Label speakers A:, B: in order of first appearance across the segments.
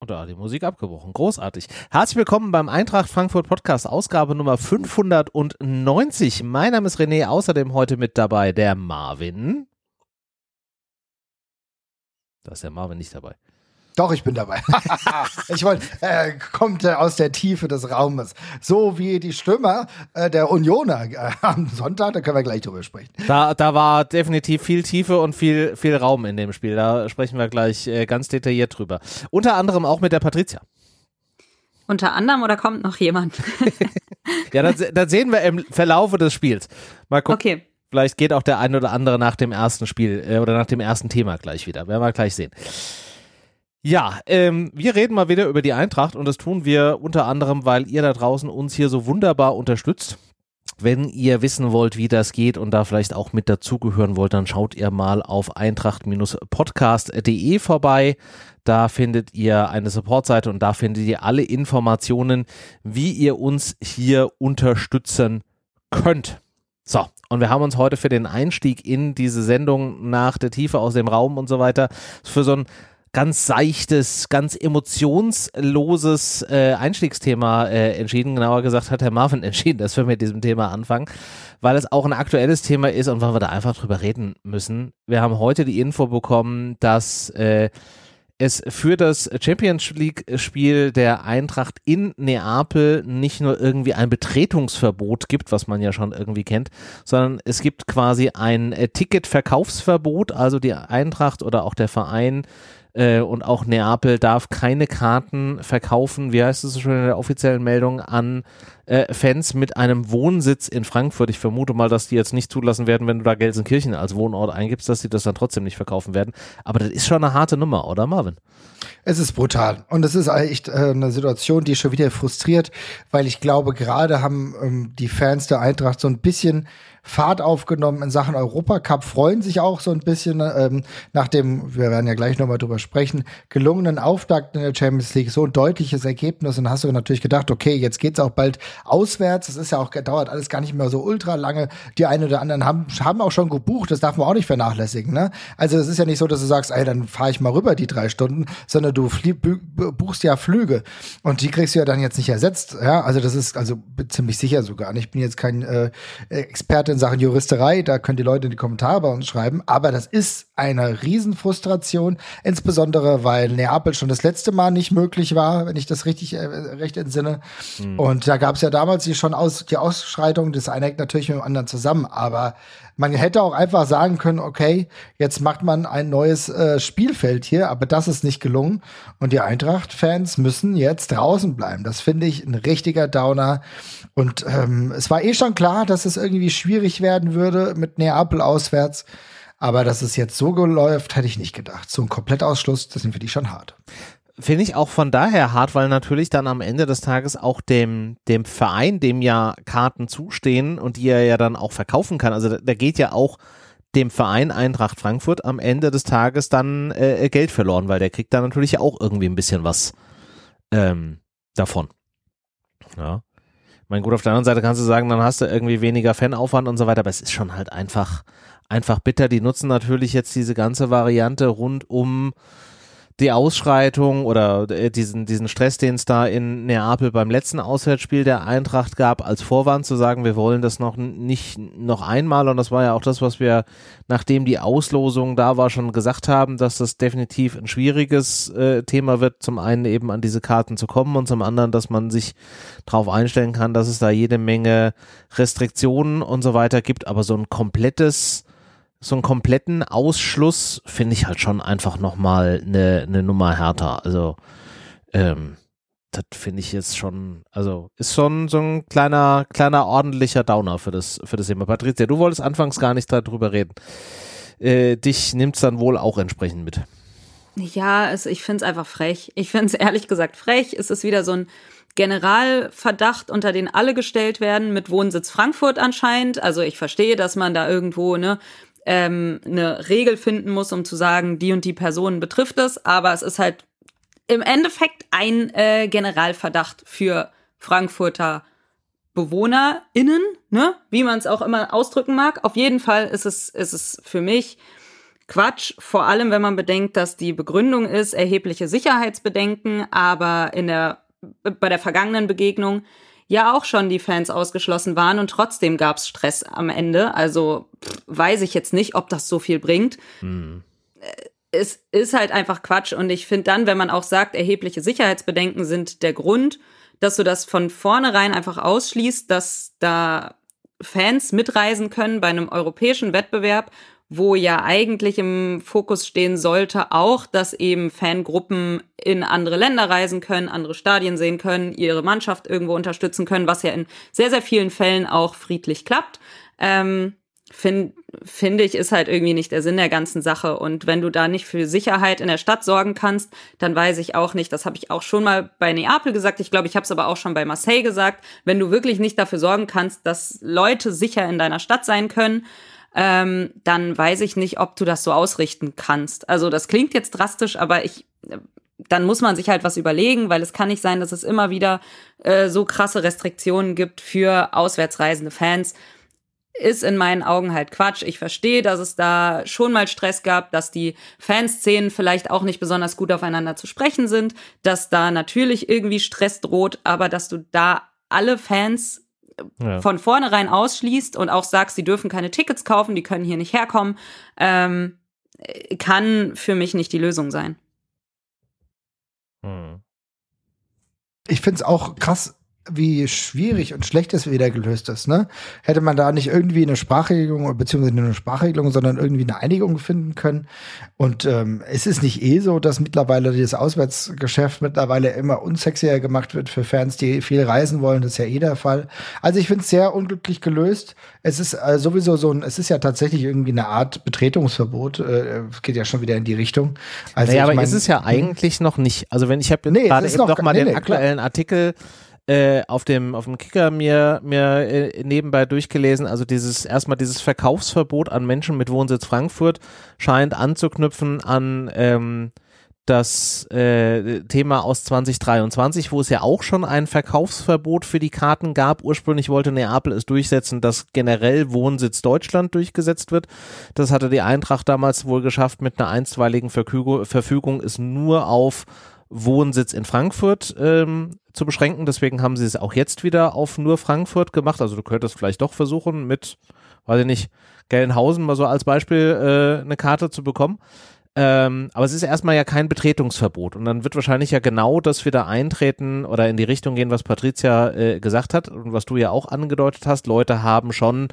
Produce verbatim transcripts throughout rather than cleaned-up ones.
A: Und da hat die Musik abgebrochen. Großartig. Herzlich willkommen beim Eintracht Frankfurt Podcast, Ausgabe Nummer fünfhundertneunzig. Mein Name ist René, außerdem heute mit dabei der Marvin. Da ist der Marvin nicht dabei.
B: Doch, ich bin dabei. ich wollte, äh, kommt äh, aus der Tiefe des Raumes. So wie die Stürmer äh, der Unioner äh, am Sonntag, da können wir gleich drüber sprechen.
A: Da, da war definitiv viel Tiefe und viel, viel Raum in dem Spiel. Da sprechen wir gleich äh, ganz detailliert drüber. Unter anderem auch mit der Patricia.
C: Unter anderem oder kommt noch jemand?
A: Ja, das, das sehen wir im Verlaufe des Spiels. Mal gucken.
C: Okay.
A: Vielleicht geht auch der ein oder andere nach dem ersten Spiel äh, oder nach dem ersten Thema gleich wieder. Werden wir gleich sehen. Ja, ähm, wir reden mal wieder über die Eintracht und das tun wir unter anderem, weil ihr da draußen uns hier so wunderbar unterstützt. Wenn ihr wissen wollt, wie das geht und da vielleicht auch mit dazugehören wollt, dann schaut ihr mal auf eintracht podcast punkt de vorbei. Da findet ihr eine Supportseite und da findet ihr alle Informationen, wie ihr uns hier unterstützen könnt. So, und wir haben uns heute für den Einstieg in diese Sendung nach der Tiefe aus dem Raum und so weiter für so ein ganz seichtes, ganz emotionsloses äh, Einstiegsthema äh, entschieden. Genauer gesagt hat Herr Marvin entschieden, dass wir mit diesem Thema anfangen, weil es auch ein aktuelles Thema ist und weil wir da einfach drüber reden müssen. Wir haben heute die Info bekommen, dass äh, es für das Champions League-Spiel der Eintracht in Neapel nicht nur irgendwie ein Betretungsverbot gibt, was man ja schon irgendwie kennt, sondern es gibt quasi ein äh, Ticketverkaufsverbot, also die Eintracht oder auch der Verein Äh, und auch Neapel darf keine Karten verkaufen, wie heißt es schon in der offiziellen Meldung, an äh, Fans mit einem Wohnsitz in Frankfurt. Ich vermute mal, dass die jetzt nicht zulassen werden, wenn du da Gelsenkirchen als Wohnort eingibst, dass sie das dann trotzdem nicht verkaufen werden. Aber das ist schon eine harte Nummer, oder Marvin?
B: Es ist brutal und es ist echt äh, eine Situation, die schon wieder frustriert, weil ich glaube, gerade haben ähm, die Fans der Eintracht so ein bisschen Fahrt aufgenommen in Sachen Europacup, freuen sich auch so ein bisschen ähm, nach dem, wir werden ja gleich nochmal drüber sprechen, gelungenen Auftakt in der Champions League, so ein deutliches Ergebnis und hast du natürlich gedacht, okay, jetzt geht's auch bald auswärts, das ist ja auch, dauert alles gar nicht mehr so ultra lange, die einen oder anderen haben, haben auch schon gebucht, das darf man auch nicht vernachlässigen, ne? Also es ist ja nicht so, dass du sagst, ey, dann fahre ich mal rüber die drei Stunden, sondern du flie- buchst ja Flüge und die kriegst du ja dann jetzt nicht ersetzt, ja, also das ist also ziemlich sicher sogar, ich bin jetzt kein äh, Experte in Sachen Juristerei, da können die Leute in die Kommentare bei uns schreiben, aber das ist eine Riesenfrustration, insbesondere weil Neapel schon das letzte Mal nicht möglich war, wenn ich das richtig äh, recht entsinne. Mhm. Und da gab es ja damals die schon aus, die Ausschreitung, das eine hängt natürlich mit dem anderen zusammen, aber man hätte auch einfach sagen können, okay, jetzt macht man ein neues äh, Spielfeld hier, aber das ist nicht gelungen und die Eintracht-Fans müssen jetzt draußen bleiben. Das finde ich ein richtiger Downer und ähm, es war eh schon klar, dass es irgendwie schwierig werden würde mit Neapel auswärts, aber dass es jetzt so läuft, hätte ich nicht gedacht. So ein Komplettausschluss, das sind für die schon hart.
A: Finde ich auch von daher hart, weil natürlich dann am Ende des Tages auch dem, dem Verein, dem ja Karten zustehen und die er ja dann auch verkaufen kann, also da, da geht ja auch dem Verein Eintracht Frankfurt am Ende des Tages dann äh, Geld verloren, weil der kriegt da natürlich auch irgendwie ein bisschen was ähm, davon. Ja. Ich meine, gut, auf der anderen Seite kannst du sagen, dann hast du irgendwie weniger Fanaufwand und so weiter, aber es ist schon halt einfach, einfach bitter. Die nutzen natürlich jetzt diese ganze Variante rund um die Ausschreitung oder diesen, diesen Stress, den es da in Neapel beim letzten Auswärtsspiel der Eintracht gab, als Vorwand zu sagen, wir wollen das noch nicht noch einmal, und das war ja auch das, was wir, nachdem die Auslosung da war, schon gesagt haben, dass das definitiv ein schwieriges äh, Thema wird, zum einen eben an diese Karten zu kommen und zum anderen, dass man sich darauf einstellen kann, dass es da jede Menge Restriktionen und so weiter gibt, aber so ein komplettes so einen kompletten Ausschluss finde ich halt schon einfach nochmal eine, eine Nummer härter. Also, ähm, das finde ich jetzt schon, also ist schon so ein kleiner, kleiner ordentlicher Downer für das, für das Thema. Patricia, du wolltest anfangs gar nicht darüber reden. Äh, dich nimmt es dann wohl auch entsprechend mit.
C: Ja, also ich finde es einfach frech. Ich finde es ehrlich gesagt frech. Es ist wieder so ein Generalverdacht, unter den alle gestellt werden, mit Wohnsitz Frankfurt anscheinend. Also ich verstehe, dass man da irgendwo, ne, ähm, eine Regel finden muss, um zu sagen, die und die Personen betrifft es, aber es ist halt im Endeffekt ein äh, Generalverdacht für Frankfurter BewohnerInnen, ne, wie man es auch immer ausdrücken mag. Auf jeden Fall ist es, ist es für mich Quatsch, vor allem wenn man bedenkt, dass die Begründung ist, erhebliche Sicherheitsbedenken, aber in der, bei der vergangenen Begegnung ja auch schon die Fans ausgeschlossen waren und trotzdem gab's Stress am Ende. Also pff, weiß ich jetzt nicht, ob das so viel bringt. Hm. Es ist halt einfach Quatsch und ich finde dann, wenn man auch sagt, erhebliche Sicherheitsbedenken sind der Grund, dass du das von vornherein einfach ausschließt, dass da Fans mitreisen können bei einem europäischen Wettbewerb, wo ja eigentlich im Fokus stehen sollte auch, dass eben Fangruppen in andere Länder reisen können, andere Stadien sehen können, ihre Mannschaft irgendwo unterstützen können, was ja in sehr, sehr vielen Fällen auch friedlich klappt. Ähm, Finde find ich, ist halt irgendwie nicht der Sinn der ganzen Sache. Und wenn du da nicht für Sicherheit in der Stadt sorgen kannst, dann weiß ich auch nicht, das habe ich auch schon mal bei Neapel gesagt, ich glaube, ich habe es aber auch schon bei Marseille gesagt, wenn du wirklich nicht dafür sorgen kannst, dass Leute sicher in deiner Stadt sein können, ähm, dann weiß ich nicht, ob du das so ausrichten kannst. Also das klingt jetzt drastisch, aber ich... dann muss man sich halt was überlegen, weil es kann nicht sein, dass es immer wieder äh, so krasse Restriktionen gibt für auswärtsreisende Fans. Ist in meinen Augen halt Quatsch. Ich verstehe, dass es da schon mal Stress gab, dass die Fanszenen vielleicht auch nicht besonders gut aufeinander zu sprechen sind, dass da natürlich irgendwie Stress droht, aber dass du da alle Fans ja. von vornherein ausschließt und auch sagst, sie dürfen keine Tickets kaufen, die können hier nicht herkommen, ähm, kann für mich nicht die Lösung sein.
A: Hm.
B: Ich finde es auch krass, wie schwierig und schlecht es wieder gelöst ist, ne? Hätte man da nicht irgendwie eine Sprachregelung, beziehungsweise eine Sprachregelung, sondern irgendwie eine Einigung finden können. Und ähm, es ist nicht eh so, dass mittlerweile das Auswärtsgeschäft mittlerweile immer unsexier gemacht wird für Fans, die viel reisen wollen. Das ist ja eh der Fall. Also ich finde es sehr unglücklich gelöst. Es ist äh, sowieso so ein, es ist ja tatsächlich irgendwie eine Art Betretungsverbot. Äh, geht ja schon wieder in die Richtung. Also
A: naja, aber
B: mein,
A: ist es ja eigentlich noch nicht. Also wenn ich habe jetzt
B: nee,
A: gerade eben noch, noch mal
B: nee,
A: den
B: nee,
A: aktuellen klar. Artikel Äh, auf dem auf dem Kicker mir mir äh, nebenbei durchgelesen, also dieses erstmal dieses Verkaufsverbot an Menschen mit Wohnsitz Frankfurt scheint anzuknüpfen an ähm, das äh, Thema aus zwanzig dreiundzwanzig, wo es ja auch schon ein Verkaufsverbot für die Karten gab. Ursprünglich wollte Neapel es durchsetzen, dass generell Wohnsitz Deutschland durchgesetzt wird. Das hatte die Eintracht damals wohl geschafft mit einer einstweiligen Verfügung, Verfügung ist nur auf Wohnsitz in Frankfurt ähm, zu beschränken. Deswegen haben sie es auch jetzt wieder auf nur Frankfurt gemacht. Also du könntest vielleicht doch versuchen, mit, weiß ich nicht, Gelnhausen mal so als Beispiel äh, eine Karte zu bekommen. Ähm, aber es ist erstmal ja kein Betretungsverbot und dann wird wahrscheinlich ja genau das wieder eintreten oder in die Richtung gehen, was Patricia äh, gesagt hat und was du ja auch angedeutet hast. Leute haben schon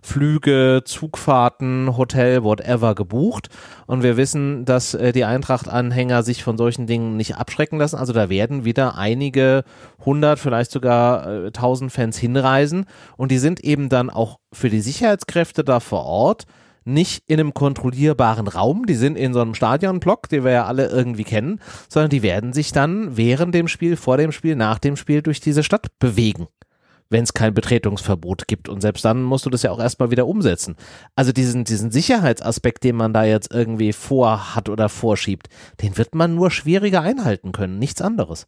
A: Flüge, Zugfahrten, Hotel, whatever gebucht und wir wissen, dass äh, die Eintracht-Anhänger sich von solchen Dingen nicht abschrecken lassen. Also da werden wieder einige hundert, vielleicht sogar äh, tausend Fans hinreisen und die sind eben dann auch für die Sicherheitskräfte da vor Ort nicht in einem kontrollierbaren Raum, die sind in so einem Stadionblock, den wir ja alle irgendwie kennen, sondern die werden sich dann während dem Spiel, vor dem Spiel, nach dem Spiel durch diese Stadt bewegen, wenn es kein Betretungsverbot gibt und selbst dann musst du das ja auch erstmal wieder umsetzen. Also diesen, diesen Sicherheitsaspekt, den man da jetzt irgendwie vorhat oder vorschiebt, den wird man nur schwieriger einhalten können, nichts anderes.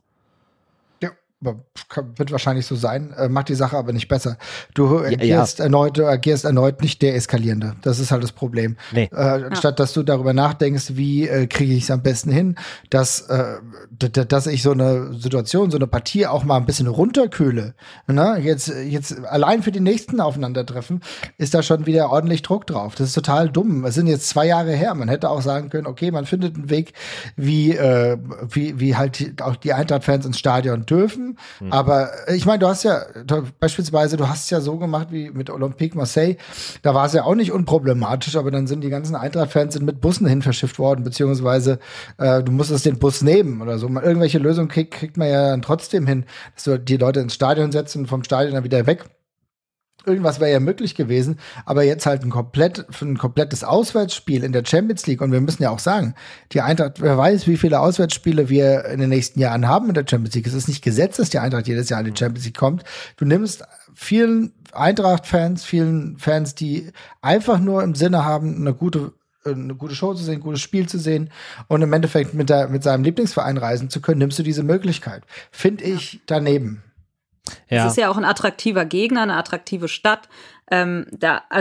B: Wird wahrscheinlich so sein, äh, macht die Sache aber nicht besser. Du agierst
A: ja, ja.
B: erneut, du agierst erneut nicht deeskalierende. Das ist halt das Problem.
A: Nee.
B: Äh, ja. Anstatt dass du darüber nachdenkst, wie äh, kriege ich es am besten hin, dass, äh, dass ich so eine Situation, so eine Partie auch mal ein bisschen runterkühle. Na, jetzt, jetzt allein für die nächsten Aufeinandertreffen ist da schon wieder ordentlich Druck drauf. Das ist total dumm. Es sind jetzt zwei Jahre her. Man hätte auch sagen können, okay, man findet einen Weg, wie, äh, wie, wie halt auch die Eintracht-Fans ins Stadion dürfen. Mhm. Aber ich meine, du hast ja du, beispielsweise, du hast es ja so gemacht wie mit Olympique Marseille, da war es ja auch nicht unproblematisch, aber dann sind die ganzen Eintracht-Fans sind mit Bussen hin verschifft worden, beziehungsweise äh, du musstest den Bus nehmen oder so. Man, irgendwelche Lösungen kriegt, kriegt man ja dann trotzdem hin, dass du die Leute ins Stadion setzt und vom Stadion dann wieder weg. Irgendwas wäre ja möglich gewesen, aber jetzt halt ein komplett, für ein komplettes Auswärtsspiel in der Champions League und wir müssen ja auch sagen, die Eintracht, wer weiß, wie viele Auswärtsspiele wir in den nächsten Jahren haben in der Champions League. Es ist nicht Gesetz, dass die Eintracht jedes Jahr in die Champions League kommt. Du nimmst vielen Eintracht-Fans, vielen Fans, die einfach nur im Sinne haben, eine gute eine gute Show zu sehen, ein gutes Spiel zu sehen und im Endeffekt mit, der, mit seinem Lieblingsverein reisen zu können, nimmst du diese Möglichkeit. Finde ich daneben.
C: Ja. Es ist ja auch ein attraktiver Gegner, eine attraktive Stadt. Ähm, da, also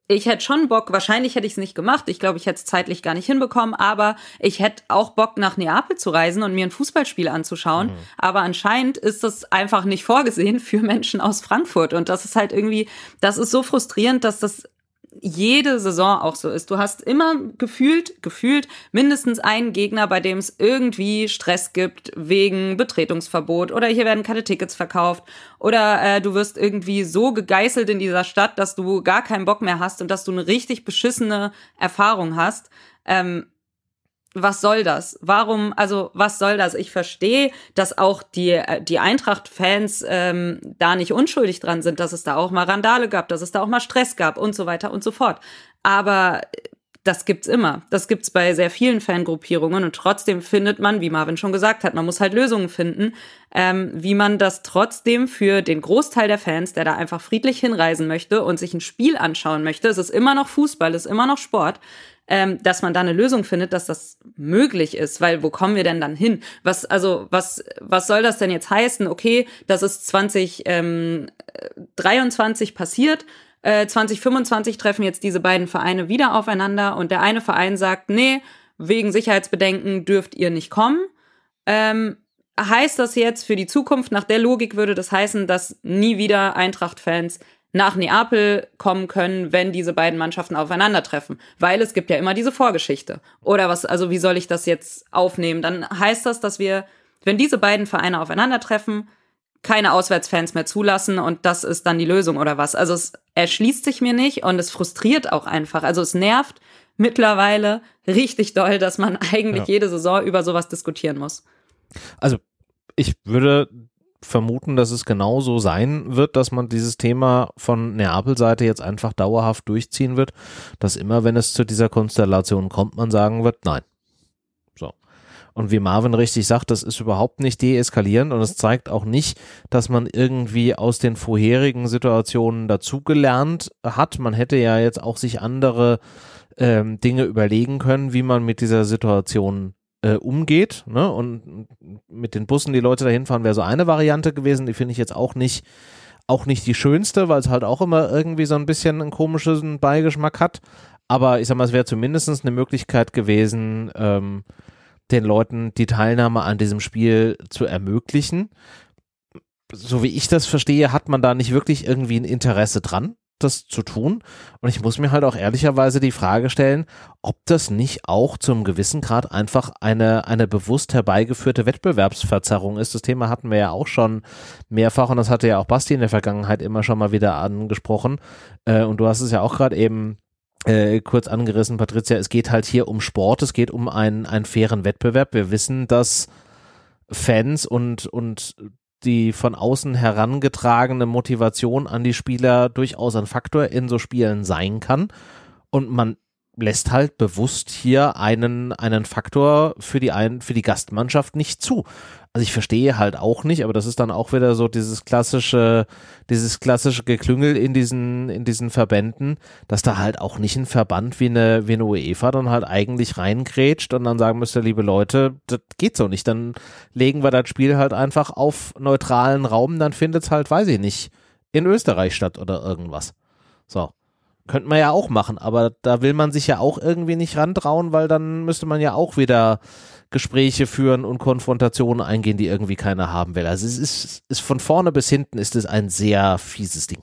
C: ich hätte schon Bock, wahrscheinlich hätte ich es nicht gemacht, ich glaube, ich hätte es zeitlich gar nicht hinbekommen, aber ich hätte auch Bock, nach Neapel zu reisen und mir ein Fußballspiel anzuschauen, mhm. aber anscheinend ist das einfach nicht vorgesehen für Menschen aus Frankfurt und das ist halt irgendwie, das ist so frustrierend, dass das jede Saison auch so ist. Du hast immer gefühlt, gefühlt mindestens einen Gegner, bei dem es irgendwie Stress gibt wegen Betretungsverbot oder hier werden keine Tickets verkauft oder äh, du wirst irgendwie so gegeißelt in dieser Stadt, dass du gar keinen Bock mehr hast und dass du eine richtig beschissene Erfahrung hast. Ähm, was soll das? Warum, also was soll das? Ich verstehe, dass auch die, die Eintracht-Fans ähm, da nicht unschuldig dran sind, dass es da auch mal Randale gab, dass es da auch mal Stress gab und so weiter und so fort. Aber das gibt's immer. Das gibt's bei sehr vielen Fangruppierungen und trotzdem findet man, wie Marvin schon gesagt hat, man muss halt Lösungen finden, ähm, wie man das trotzdem für den Großteil der Fans, der da einfach friedlich hinreisen möchte und sich ein Spiel anschauen möchte, es ist immer noch Fußball, es ist immer noch Sport, Ähm, dass man da eine Lösung findet, dass das möglich ist, weil wo kommen wir denn dann hin? Was, also, was, was soll das denn jetzt heißen? Okay, das ist zwanzig dreiundzwanzig passiert, äh, zwanzig fünfundzwanzig treffen jetzt diese beiden Vereine wieder aufeinander und der eine Verein sagt, nee, wegen Sicherheitsbedenken dürft ihr nicht kommen. Ähm, heißt das jetzt für die Zukunft, nach der Logik würde das heißen, dass nie wieder Eintracht-Fans nach Neapel kommen können, wenn diese beiden Mannschaften aufeinandertreffen. Weil es gibt ja immer diese Vorgeschichte. Oder was, also wie soll ich das jetzt aufnehmen? Dann heißt das, dass wir, wenn diese beiden Vereine aufeinandertreffen, keine Auswärtsfans mehr zulassen und das ist dann die Lösung oder was? Also es erschließt sich mir nicht und es frustriert auch einfach. Also es nervt mittlerweile richtig doll, dass man eigentlich ja. jede Saison über sowas diskutieren muss.
A: Also ich würde vermuten, dass es genauso sein wird, dass man dieses Thema von Neapel-Seite jetzt einfach dauerhaft durchziehen wird, dass immer, wenn es zu dieser Konstellation kommt, man sagen wird, nein. So. Und wie Marvin richtig sagt, das ist überhaupt nicht deeskalierend und es zeigt auch nicht, dass man irgendwie aus den vorherigen Situationen dazugelernt hat. Man hätte ja jetzt auch sich andere ähm, Dinge überlegen können, wie man mit dieser Situation Äh, umgeht, ne? Und mit den Bussen die Leute dahin fahren, wäre so eine Variante gewesen, die finde ich jetzt auch nicht auch nicht die schönste, weil es halt auch immer irgendwie so ein bisschen einen komischen Beigeschmack hat, aber ich sag mal, es wäre zumindest eine Möglichkeit gewesen, ähm, den Leuten die Teilnahme an diesem Spiel zu ermöglichen. So wie ich das verstehe, hat man da nicht wirklich irgendwie ein Interesse dran, das zu tun. Und ich muss mir halt auch ehrlicherweise die Frage stellen, ob das nicht auch zum gewissen Grad einfach eine, eine bewusst herbeigeführte Wettbewerbsverzerrung ist. Das Thema hatten wir ja auch schon mehrfach und das hatte ja auch Basti in der Vergangenheit immer schon mal wieder angesprochen. Äh, und du hast es ja auch gerade eben äh, kurz angerissen, Patricia, es geht halt hier um Sport, es geht um einen, einen fairen Wettbewerb. Wir wissen, dass Fans und, und die von außen herangetragene Motivation an die Spieler durchaus ein Faktor in so Spielen sein kann. Und man lässt halt bewusst hier einen, einen Faktor für die, ein, für die Gastmannschaft nicht zu. Also ich verstehe halt auch nicht, aber das ist dann auch wieder so dieses klassische, dieses klassische Geklüngel in diesen, in diesen Verbänden, dass da halt auch nicht ein Verband wie eine, wie eine UEFA dann halt eigentlich reingrätscht und dann sagen müsste, liebe Leute, das geht so nicht, dann legen wir das Spiel halt einfach auf neutralen Raum, dann findet es halt, weiß ich nicht, in Österreich statt oder irgendwas. So. Könnte man ja auch machen, aber da will man sich ja auch irgendwie nicht rantrauen, weil dann müsste man ja auch wieder Gespräche führen und Konfrontationen eingehen, die irgendwie keiner haben will. Also es ist, ist von vorne bis hinten ist es ein sehr fieses Ding.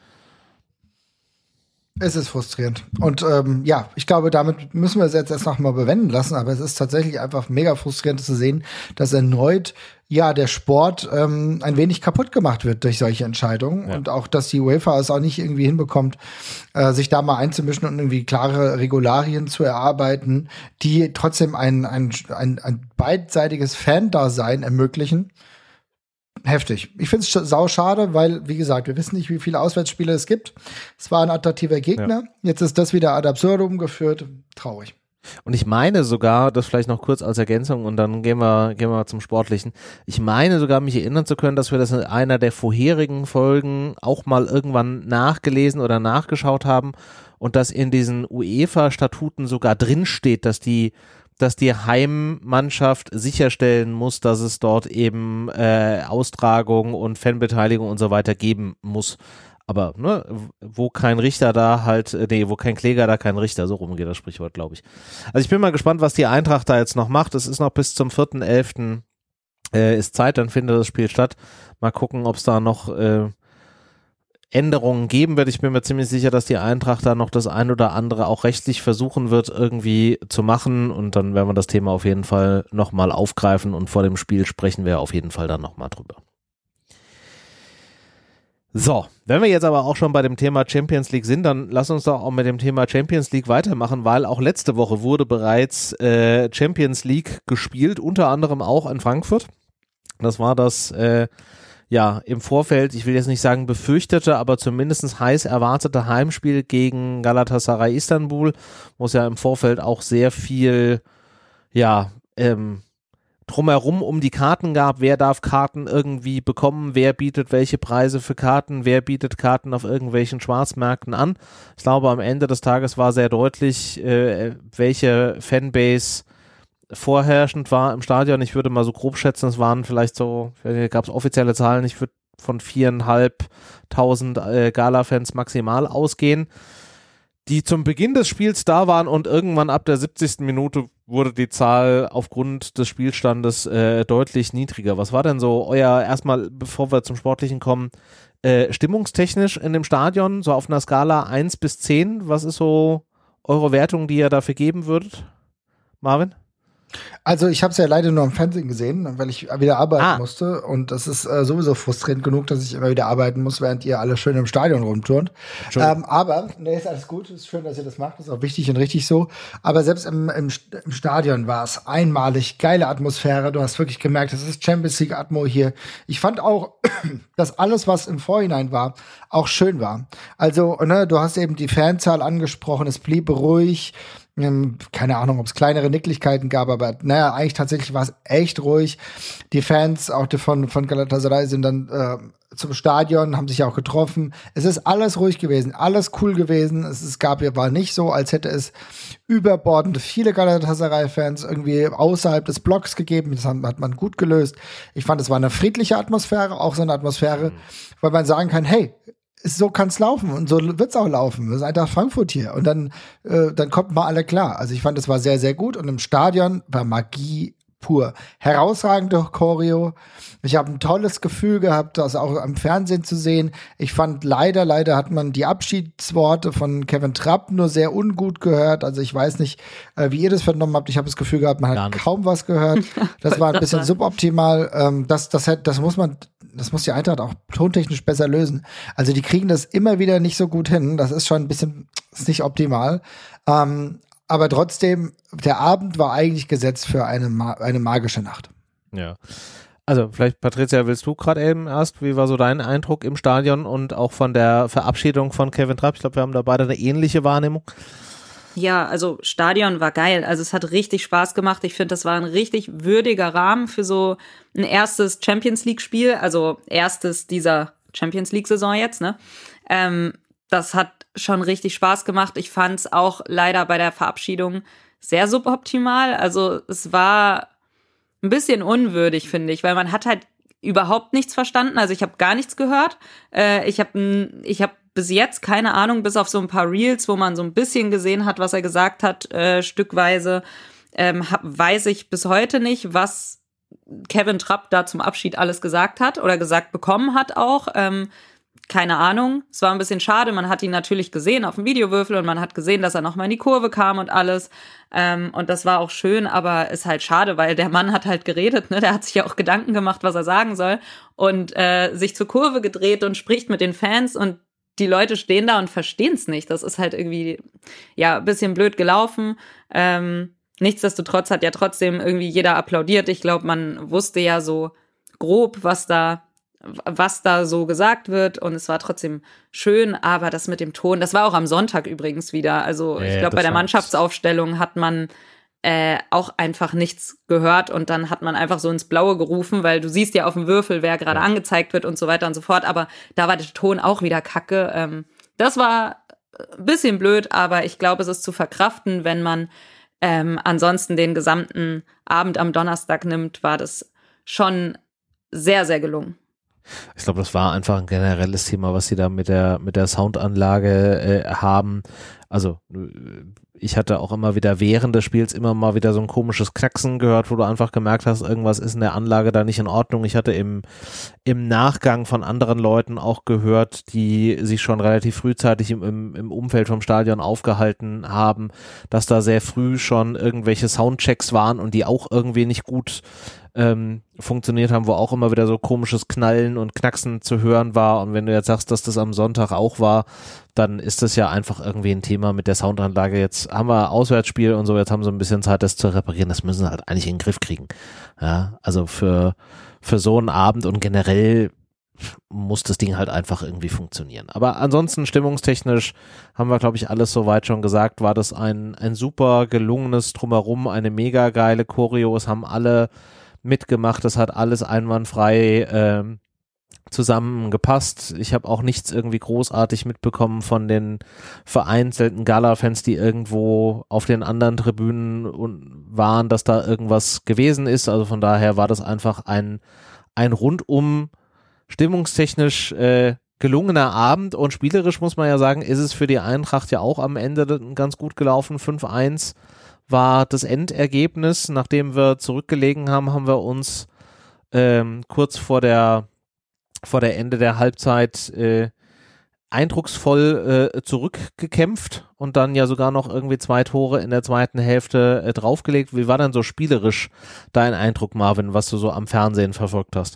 B: Es ist frustrierend. Und ähm, ja, ich glaube, damit müssen wir es jetzt erst noch mal bewenden lassen, aber es ist tatsächlich einfach mega frustrierend zu sehen, dass erneut ja der Sport ähm, ein wenig kaputt gemacht wird durch solche Entscheidungen ja. Und auch, dass die UEFA es auch nicht irgendwie hinbekommt, äh, sich da mal einzumischen und irgendwie klare Regularien zu erarbeiten, die trotzdem ein, ein, ein, ein beidseitiges Fan-Dasein ermöglichen. Heftig. Ich finde es sau schade, weil, wie gesagt, wir wissen nicht, wie viele Auswärtsspiele es gibt. Es war ein attraktiver Gegner. Ja. Jetzt ist das wieder ad absurdum geführt. Traurig.
A: Und ich meine sogar, das vielleicht noch kurz als Ergänzung und dann gehen wir, gehen wir zum Sportlichen. Ich meine sogar, mich erinnern zu können, dass wir das in einer der vorherigen Folgen auch mal irgendwann nachgelesen oder nachgeschaut haben und dass in diesen UEFA-Statuten sogar drinsteht, dass die dass die Heimmannschaft sicherstellen muss, dass es dort eben äh, Austragung und Fanbeteiligung und so weiter geben muss. Aber ne, wo kein Richter da halt, nee, wo kein Kläger, da kein Richter, so rum geht das Sprichwort, glaube ich. Also ich bin mal gespannt, was die Eintracht da jetzt noch macht. Es ist noch bis zum vierten elften Äh, ist Zeit, dann findet das Spiel statt. Mal gucken, ob es da noch äh, Änderungen geben wird. Ich bin mir ziemlich sicher, dass die Eintracht da noch das ein oder andere auch rechtlich versuchen wird, irgendwie zu machen. Und dann werden wir das Thema auf jeden Fall nochmal aufgreifen und vor dem Spiel sprechen wir auf jeden Fall dann nochmal drüber. So, wenn wir jetzt aber auch schon bei dem Thema Champions League sind, dann lass uns doch auch mit dem Thema Champions League weitermachen, weil auch letzte Woche wurde bereits äh, Champions League gespielt, unter anderem auch in Frankfurt. Das war das, äh, ja, im Vorfeld, ich will jetzt nicht sagen befürchtete, aber zumindest heiß erwartete Heimspiel gegen Galatasaray Istanbul, wo es ja im Vorfeld auch sehr viel, ja, ähm, drumherum um die Karten gab, wer darf Karten irgendwie bekommen, wer bietet welche Preise für Karten, wer bietet Karten auf irgendwelchen Schwarzmärkten an. Ich glaube, am Ende des Tages war sehr deutlich, äh, welche Fanbase vorherrschend war im Stadion. Ich würde mal so grob schätzen, es waren vielleicht so, gab es offizielle Zahlen, ich würde von viereinhalbtausend äh, Gala-Fans maximal ausgehen, die zum Beginn des Spiels da waren und irgendwann ab der siebzigsten Minute wurde die Zahl aufgrund des Spielstandes äh, deutlich niedriger. Was war denn so euer, erstmal bevor wir zum Sportlichen kommen, äh, stimmungstechnisch in dem Stadion, so auf einer Skala eins bis zehn, was ist so eure Wertung, die ihr dafür geben würdet? Marvin?
B: Also ich habe es ja leider nur im Fernsehen gesehen, weil ich wieder arbeiten
A: ah.
B: musste und das ist äh, sowieso frustrierend genug, dass ich immer wieder arbeiten muss, während ihr alle schön im Stadion rumturnt. Ähm, aber, ne, ist alles gut, ist schön, dass ihr das macht, ist auch wichtig und richtig so. Aber selbst im, im, im Stadion war es einmalig, geile Atmosphäre, du hast wirklich gemerkt, es ist Champions League Atmo hier. Ich fand auch, dass alles, was im Vorhinein war, auch schön war. Also, ne, du hast eben die Fanzahl angesprochen, es blieb ruhig. Keine Ahnung, ob es kleinere Nicklichkeiten gab, aber naja, eigentlich tatsächlich war es echt ruhig. Die Fans, auch die von, von Galatasaray, sind dann äh, zum Stadion, haben sich auch getroffen. Es ist alles ruhig gewesen, alles cool gewesen. Es, es gab, war nicht so, als hätte es überbordende viele Galatasaray-Fans irgendwie außerhalb des Blocks gegeben. Das hat man gut gelöst. Ich fand, es war eine friedliche Atmosphäre, auch so eine Atmosphäre, mhm. weil man sagen kann, hey, so kann's laufen und so wird's auch laufen. Das ist einfach Frankfurt hier und dann, äh, dann kommt mal alle klar. Also ich fand, es war sehr, sehr gut und im Stadion war Magie pur. Herausragende Choreo. Ich habe ein tolles Gefühl gehabt, das auch am Fernsehen zu sehen. Ich fand leider, leider hat man die Abschiedsworte von Kevin Trapp nur sehr ungut gehört. Also ich weiß nicht, äh, wie ihr das vernommen habt. Ich habe das Gefühl gehabt, man hat kaum was gehört. Das war ein bisschen suboptimal. Ähm, das, das, das muss man, das muss die Eintracht auch tontechnisch besser lösen. Also die kriegen das immer wieder nicht so gut hin. Das ist schon ein bisschen, ist nicht optimal. Ähm, aber trotzdem, der Abend war eigentlich gesetzt für eine, ma- eine magische Nacht.
A: Ja. Also vielleicht, Patricia, willst du gerade eben erst, wie war so dein Eindruck im Stadion und auch von der Verabschiedung von Kevin Trapp? Ich glaube, wir haben da beide eine ähnliche Wahrnehmung.
C: Ja, also Stadion war geil. Also es hat richtig Spaß gemacht. Ich finde, das war ein richtig würdiger Rahmen für so ein erstes Champions-League-Spiel, also erstes dieser Champions-League-Saison jetzt, ne? Ähm, das hat schon richtig Spaß gemacht. Ich fand es auch leider bei der Verabschiedung sehr suboptimal. Also es war ein bisschen unwürdig, finde ich, weil man hat halt überhaupt nichts verstanden. Also ich habe gar nichts gehört. Äh, ich habe ich hab bis jetzt keine Ahnung, bis auf so ein paar Reels, wo man so ein bisschen gesehen hat, was er gesagt hat, äh, stückweise, ähm, hab, weiß ich bis heute nicht, was Kevin Trapp da zum Abschied alles gesagt hat oder gesagt bekommen hat auch. Ähm, keine Ahnung. Es war ein bisschen schade. Man hat ihn natürlich gesehen auf dem Videowürfel und man hat gesehen, dass er nochmal in die Kurve kam und alles. Ähm, und das war auch schön, aber ist halt schade, weil der Mann hat halt geredet, ne? Der hat sich ja auch Gedanken gemacht, was er sagen soll und äh, sich zur Kurve gedreht und spricht mit den Fans und die Leute stehen da und verstehen es nicht. Das ist halt irgendwie, ja, ein bisschen blöd gelaufen. Ähm, nichtsdestotrotz hat ja trotzdem irgendwie jeder applaudiert. Ich glaube, man wusste ja so grob, was da was da so gesagt wird und es war trotzdem schön, aber das mit dem Ton, das war auch am Sonntag übrigens wieder, also ja, ich glaube, bei der Mannschaftsaufstellung hat man äh, auch einfach nichts gehört und dann hat man einfach so ins Blaue gerufen, weil du siehst ja auf dem Würfel, wer gerade ja. angezeigt wird und so weiter und so fort, aber da war der Ton auch wieder kacke. Ähm, das war ein bisschen blöd, aber ich glaube, es ist zu verkraften, wenn man ähm, ansonsten den gesamten Abend am Donnerstag nimmt, war das schon sehr, sehr gelungen.
A: Ich glaube, das war einfach ein generelles Thema, was sie da mit der mit der Soundanlage äh, haben. Also ich hatte auch immer wieder während des Spiels immer mal wieder so ein komisches Knacksen gehört, wo du einfach gemerkt hast, irgendwas ist in der Anlage da nicht in Ordnung. Ich hatte im, im Nachgang von anderen Leuten auch gehört, die sich schon relativ frühzeitig im, im, im Umfeld vom Stadion aufgehalten haben, dass da sehr früh schon irgendwelche Soundchecks waren und die auch irgendwie nicht gut ähm, funktioniert haben, wo auch immer wieder so komisches Knallen und Knacksen zu hören war. Und wenn du jetzt sagst, dass das am Sonntag auch war, dann ist das ja einfach irgendwie ein Thema mit der Soundanlage. Jetzt haben wir Auswärtsspiel und so, jetzt haben sie ein bisschen Zeit, das zu reparieren. Das müssen sie halt eigentlich in den Griff kriegen. Ja, also für, für so einen Abend und generell muss das Ding halt einfach irgendwie funktionieren. Aber ansonsten stimmungstechnisch haben wir, glaube ich, alles soweit schon gesagt, war das ein, ein super gelungenes Drumherum, eine mega geile Choreo. Es haben alle mitgemacht, das hat alles einwandfrei ähm, zusammengepasst. Ich habe auch nichts irgendwie großartig mitbekommen von den vereinzelten Gala-Fans, die irgendwo auf den anderen Tribünen waren, dass da irgendwas gewesen ist. Also von daher war das einfach ein, ein rundum stimmungstechnisch äh, gelungener Abend und spielerisch muss man ja sagen, ist es für die Eintracht ja auch am Ende ganz gut gelaufen. fünf eins war das Endergebnis. Nachdem wir zurückgelegen haben, haben wir uns ähm, kurz vor der vor der Ende der Halbzeit äh, eindrucksvoll äh, zurückgekämpft und dann ja sogar noch irgendwie zwei Tore in der zweiten Hälfte äh, draufgelegt. Wie war denn so spielerisch dein Eindruck, Marvin, was du so am Fernsehen verfolgt hast?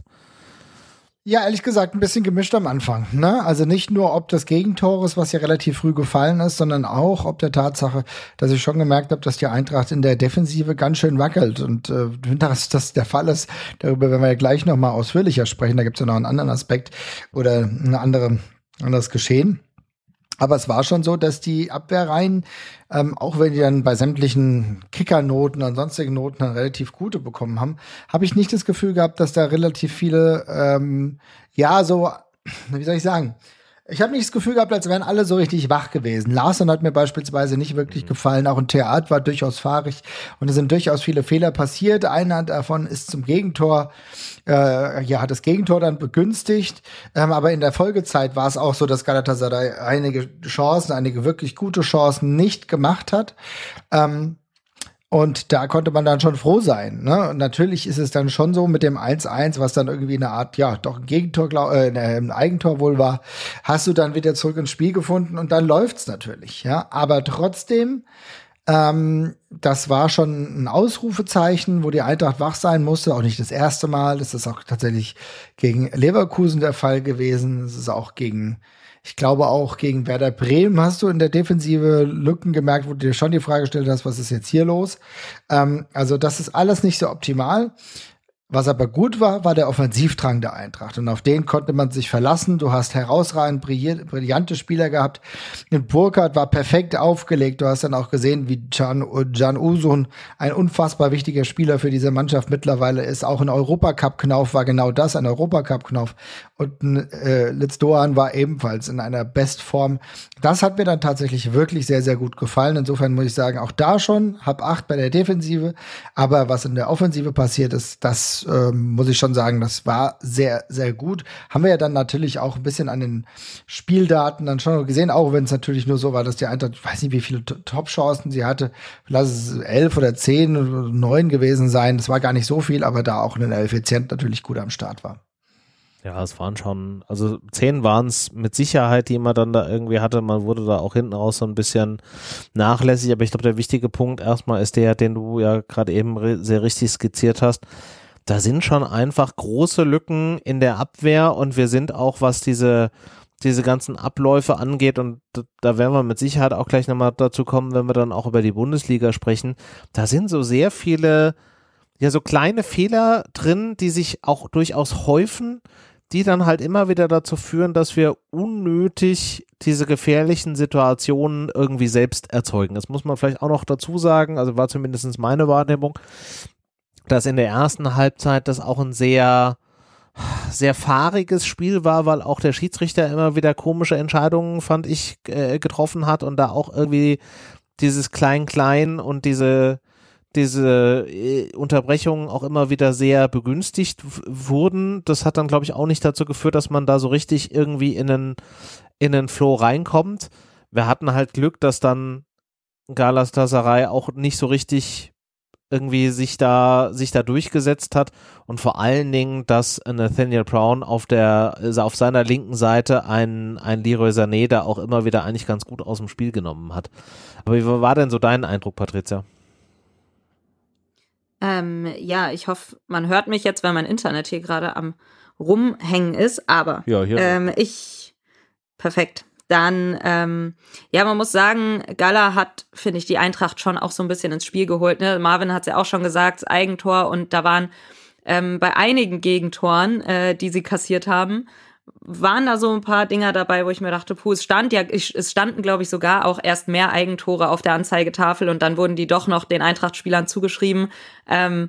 B: Ja, ehrlich gesagt, ein bisschen gemischt am Anfang. Ne? Also nicht nur ob des Gegentores, was ja relativ früh gefallen ist, sondern auch ob der Tatsache, dass ich schon gemerkt habe, dass die Eintracht in der Defensive ganz schön wackelt. Und äh, dass das der Fall ist, darüber werden wir ja gleich noch mal ausführlicher sprechen. Da gibt es ja noch einen anderen Aspekt oder eine andere, anderes Geschehen. Aber es war schon so, dass die Abwehrreihen, ähm, auch wenn die dann bei sämtlichen Kickernoten und sonstigen Noten dann relativ gute bekommen haben, habe ich nicht das Gefühl gehabt, dass da relativ viele, ähm, ja, so, wie soll ich sagen, ich habe nicht das Gefühl gehabt, als wären alle so richtig wach gewesen. Larson hat mir beispielsweise nicht wirklich mhm. gefallen. Auch ein Theat war durchaus fahrig. Und es sind durchaus viele Fehler passiert. Einer davon ist zum Gegentor, äh, ja, hat das Gegentor dann begünstigt. Ähm, aber in der Folgezeit war es auch so, dass Galatasaray einige Chancen, einige wirklich gute Chancen nicht gemacht hat. Ähm, Und da konnte man dann schon froh sein. Ne? Und natürlich ist es dann schon so mit dem eins eins, was dann irgendwie eine Art, ja, doch ein Gegentor, glaub, äh, ein Eigentor wohl war, hast du dann wieder zurück ins Spiel gefunden und dann läuft's natürlich. Ja, aber trotzdem, ähm, das war schon ein Ausrufezeichen, wo die Eintracht wach sein musste. Auch nicht das erste Mal. Das ist auch tatsächlich gegen Leverkusen der Fall gewesen. Es ist auch gegen Ich glaube auch gegen Werder Bremen hast du in der Defensive Lücken gemerkt, wo du dir schon die Frage gestellt hast, was ist jetzt hier los? Ähm, also das ist alles nicht so optimal. Was aber gut war, war der Offensivdrang der Eintracht. Und auf den konnte man sich verlassen. Du hast herausragend brillante Spieler gehabt. Und Burkhardt war perfekt aufgelegt. Du hast dann auch gesehen, wie Can, Can Uzun ein unfassbar wichtiger Spieler für diese Mannschaft mittlerweile ist. Auch ein Europacup-Knauf war genau das, ein Europacup-Knauf. Und äh, Litz Doan war ebenfalls in einer Bestform. Das hat mir dann tatsächlich wirklich sehr, sehr gut gefallen. Insofern muss ich sagen, auch da schon, hab acht bei der Defensive. Aber was in der Offensive passiert ist, das ähm, muss ich schon sagen, das war sehr, sehr gut. Haben wir ja dann natürlich auch ein bisschen an den Spieldaten dann schon gesehen, auch wenn es natürlich nur so war, dass die Eintracht, ich weiß nicht, wie viele Top-Chancen sie hatte, lass es elf oder zehn oder neun gewesen sein. Das war gar nicht so viel, aber da auch ein Effizient natürlich gut am Start war.
A: Ja, es waren schon, also zehn waren es mit Sicherheit, die man dann da irgendwie hatte. Man wurde da auch hinten raus so ein bisschen nachlässig, aber ich glaube, der wichtige Punkt erstmal ist der, den du ja gerade eben re- sehr richtig skizziert hast. Da sind schon einfach große Lücken in der Abwehr und wir sind auch, was diese diese ganzen Abläufe angeht, und da werden wir mit Sicherheit auch gleich nochmal dazu kommen, wenn wir dann auch über die Bundesliga sprechen, da sind so sehr viele, ja, so kleine Fehler drin, die sich auch durchaus häufen, die dann halt immer wieder dazu führen, dass wir unnötig diese gefährlichen Situationen irgendwie selbst erzeugen. Das muss man vielleicht auch noch dazu sagen, also war zumindest meine Wahrnehmung, dass in der ersten Halbzeit das auch ein sehr, sehr fahriges Spiel war, weil auch der Schiedsrichter immer wieder komische Entscheidungen, fand ich, äh, getroffen hat und da auch irgendwie dieses Klein-Klein und diese diese äh, Unterbrechungen auch immer wieder sehr begünstigt w- wurden. Das hat dann, glaube ich, auch nicht dazu geführt, dass man da so richtig irgendwie in einen, in einen Flow reinkommt. Wir hatten halt Glück, dass dann Galatasaray auch nicht so richtig irgendwie sich da, sich da durchgesetzt hat und vor allen Dingen, dass Nathaniel Brown auf der, also auf seiner linken Seite ein, ein Leroy Sané da auch immer wieder eigentlich ganz gut aus dem Spiel genommen hat. Aber wie war denn so dein Eindruck, Patricia?
C: Ähm, ja, ich hoffe, man hört mich jetzt, weil mein Internet hier gerade am Rumhängen ist, aber
A: Ja, hier.
C: ähm, ich, perfekt. Dann, ähm, ja, man muss sagen, Gala hat, finde ich, die Eintracht schon auch so ein bisschen ins Spiel geholt. Ne? Marvin hat es ja auch schon gesagt, Eigentor, und da waren ähm, bei einigen Gegentoren, äh, die sie kassiert haben, waren da so ein paar Dinger dabei, wo ich mir dachte, puh, es stand ja, ich, es standen, glaube ich, sogar auch erst mehr Eigentore auf der Anzeigetafel und dann wurden die doch noch den Eintracht-Spielern zugeschrieben. Ähm,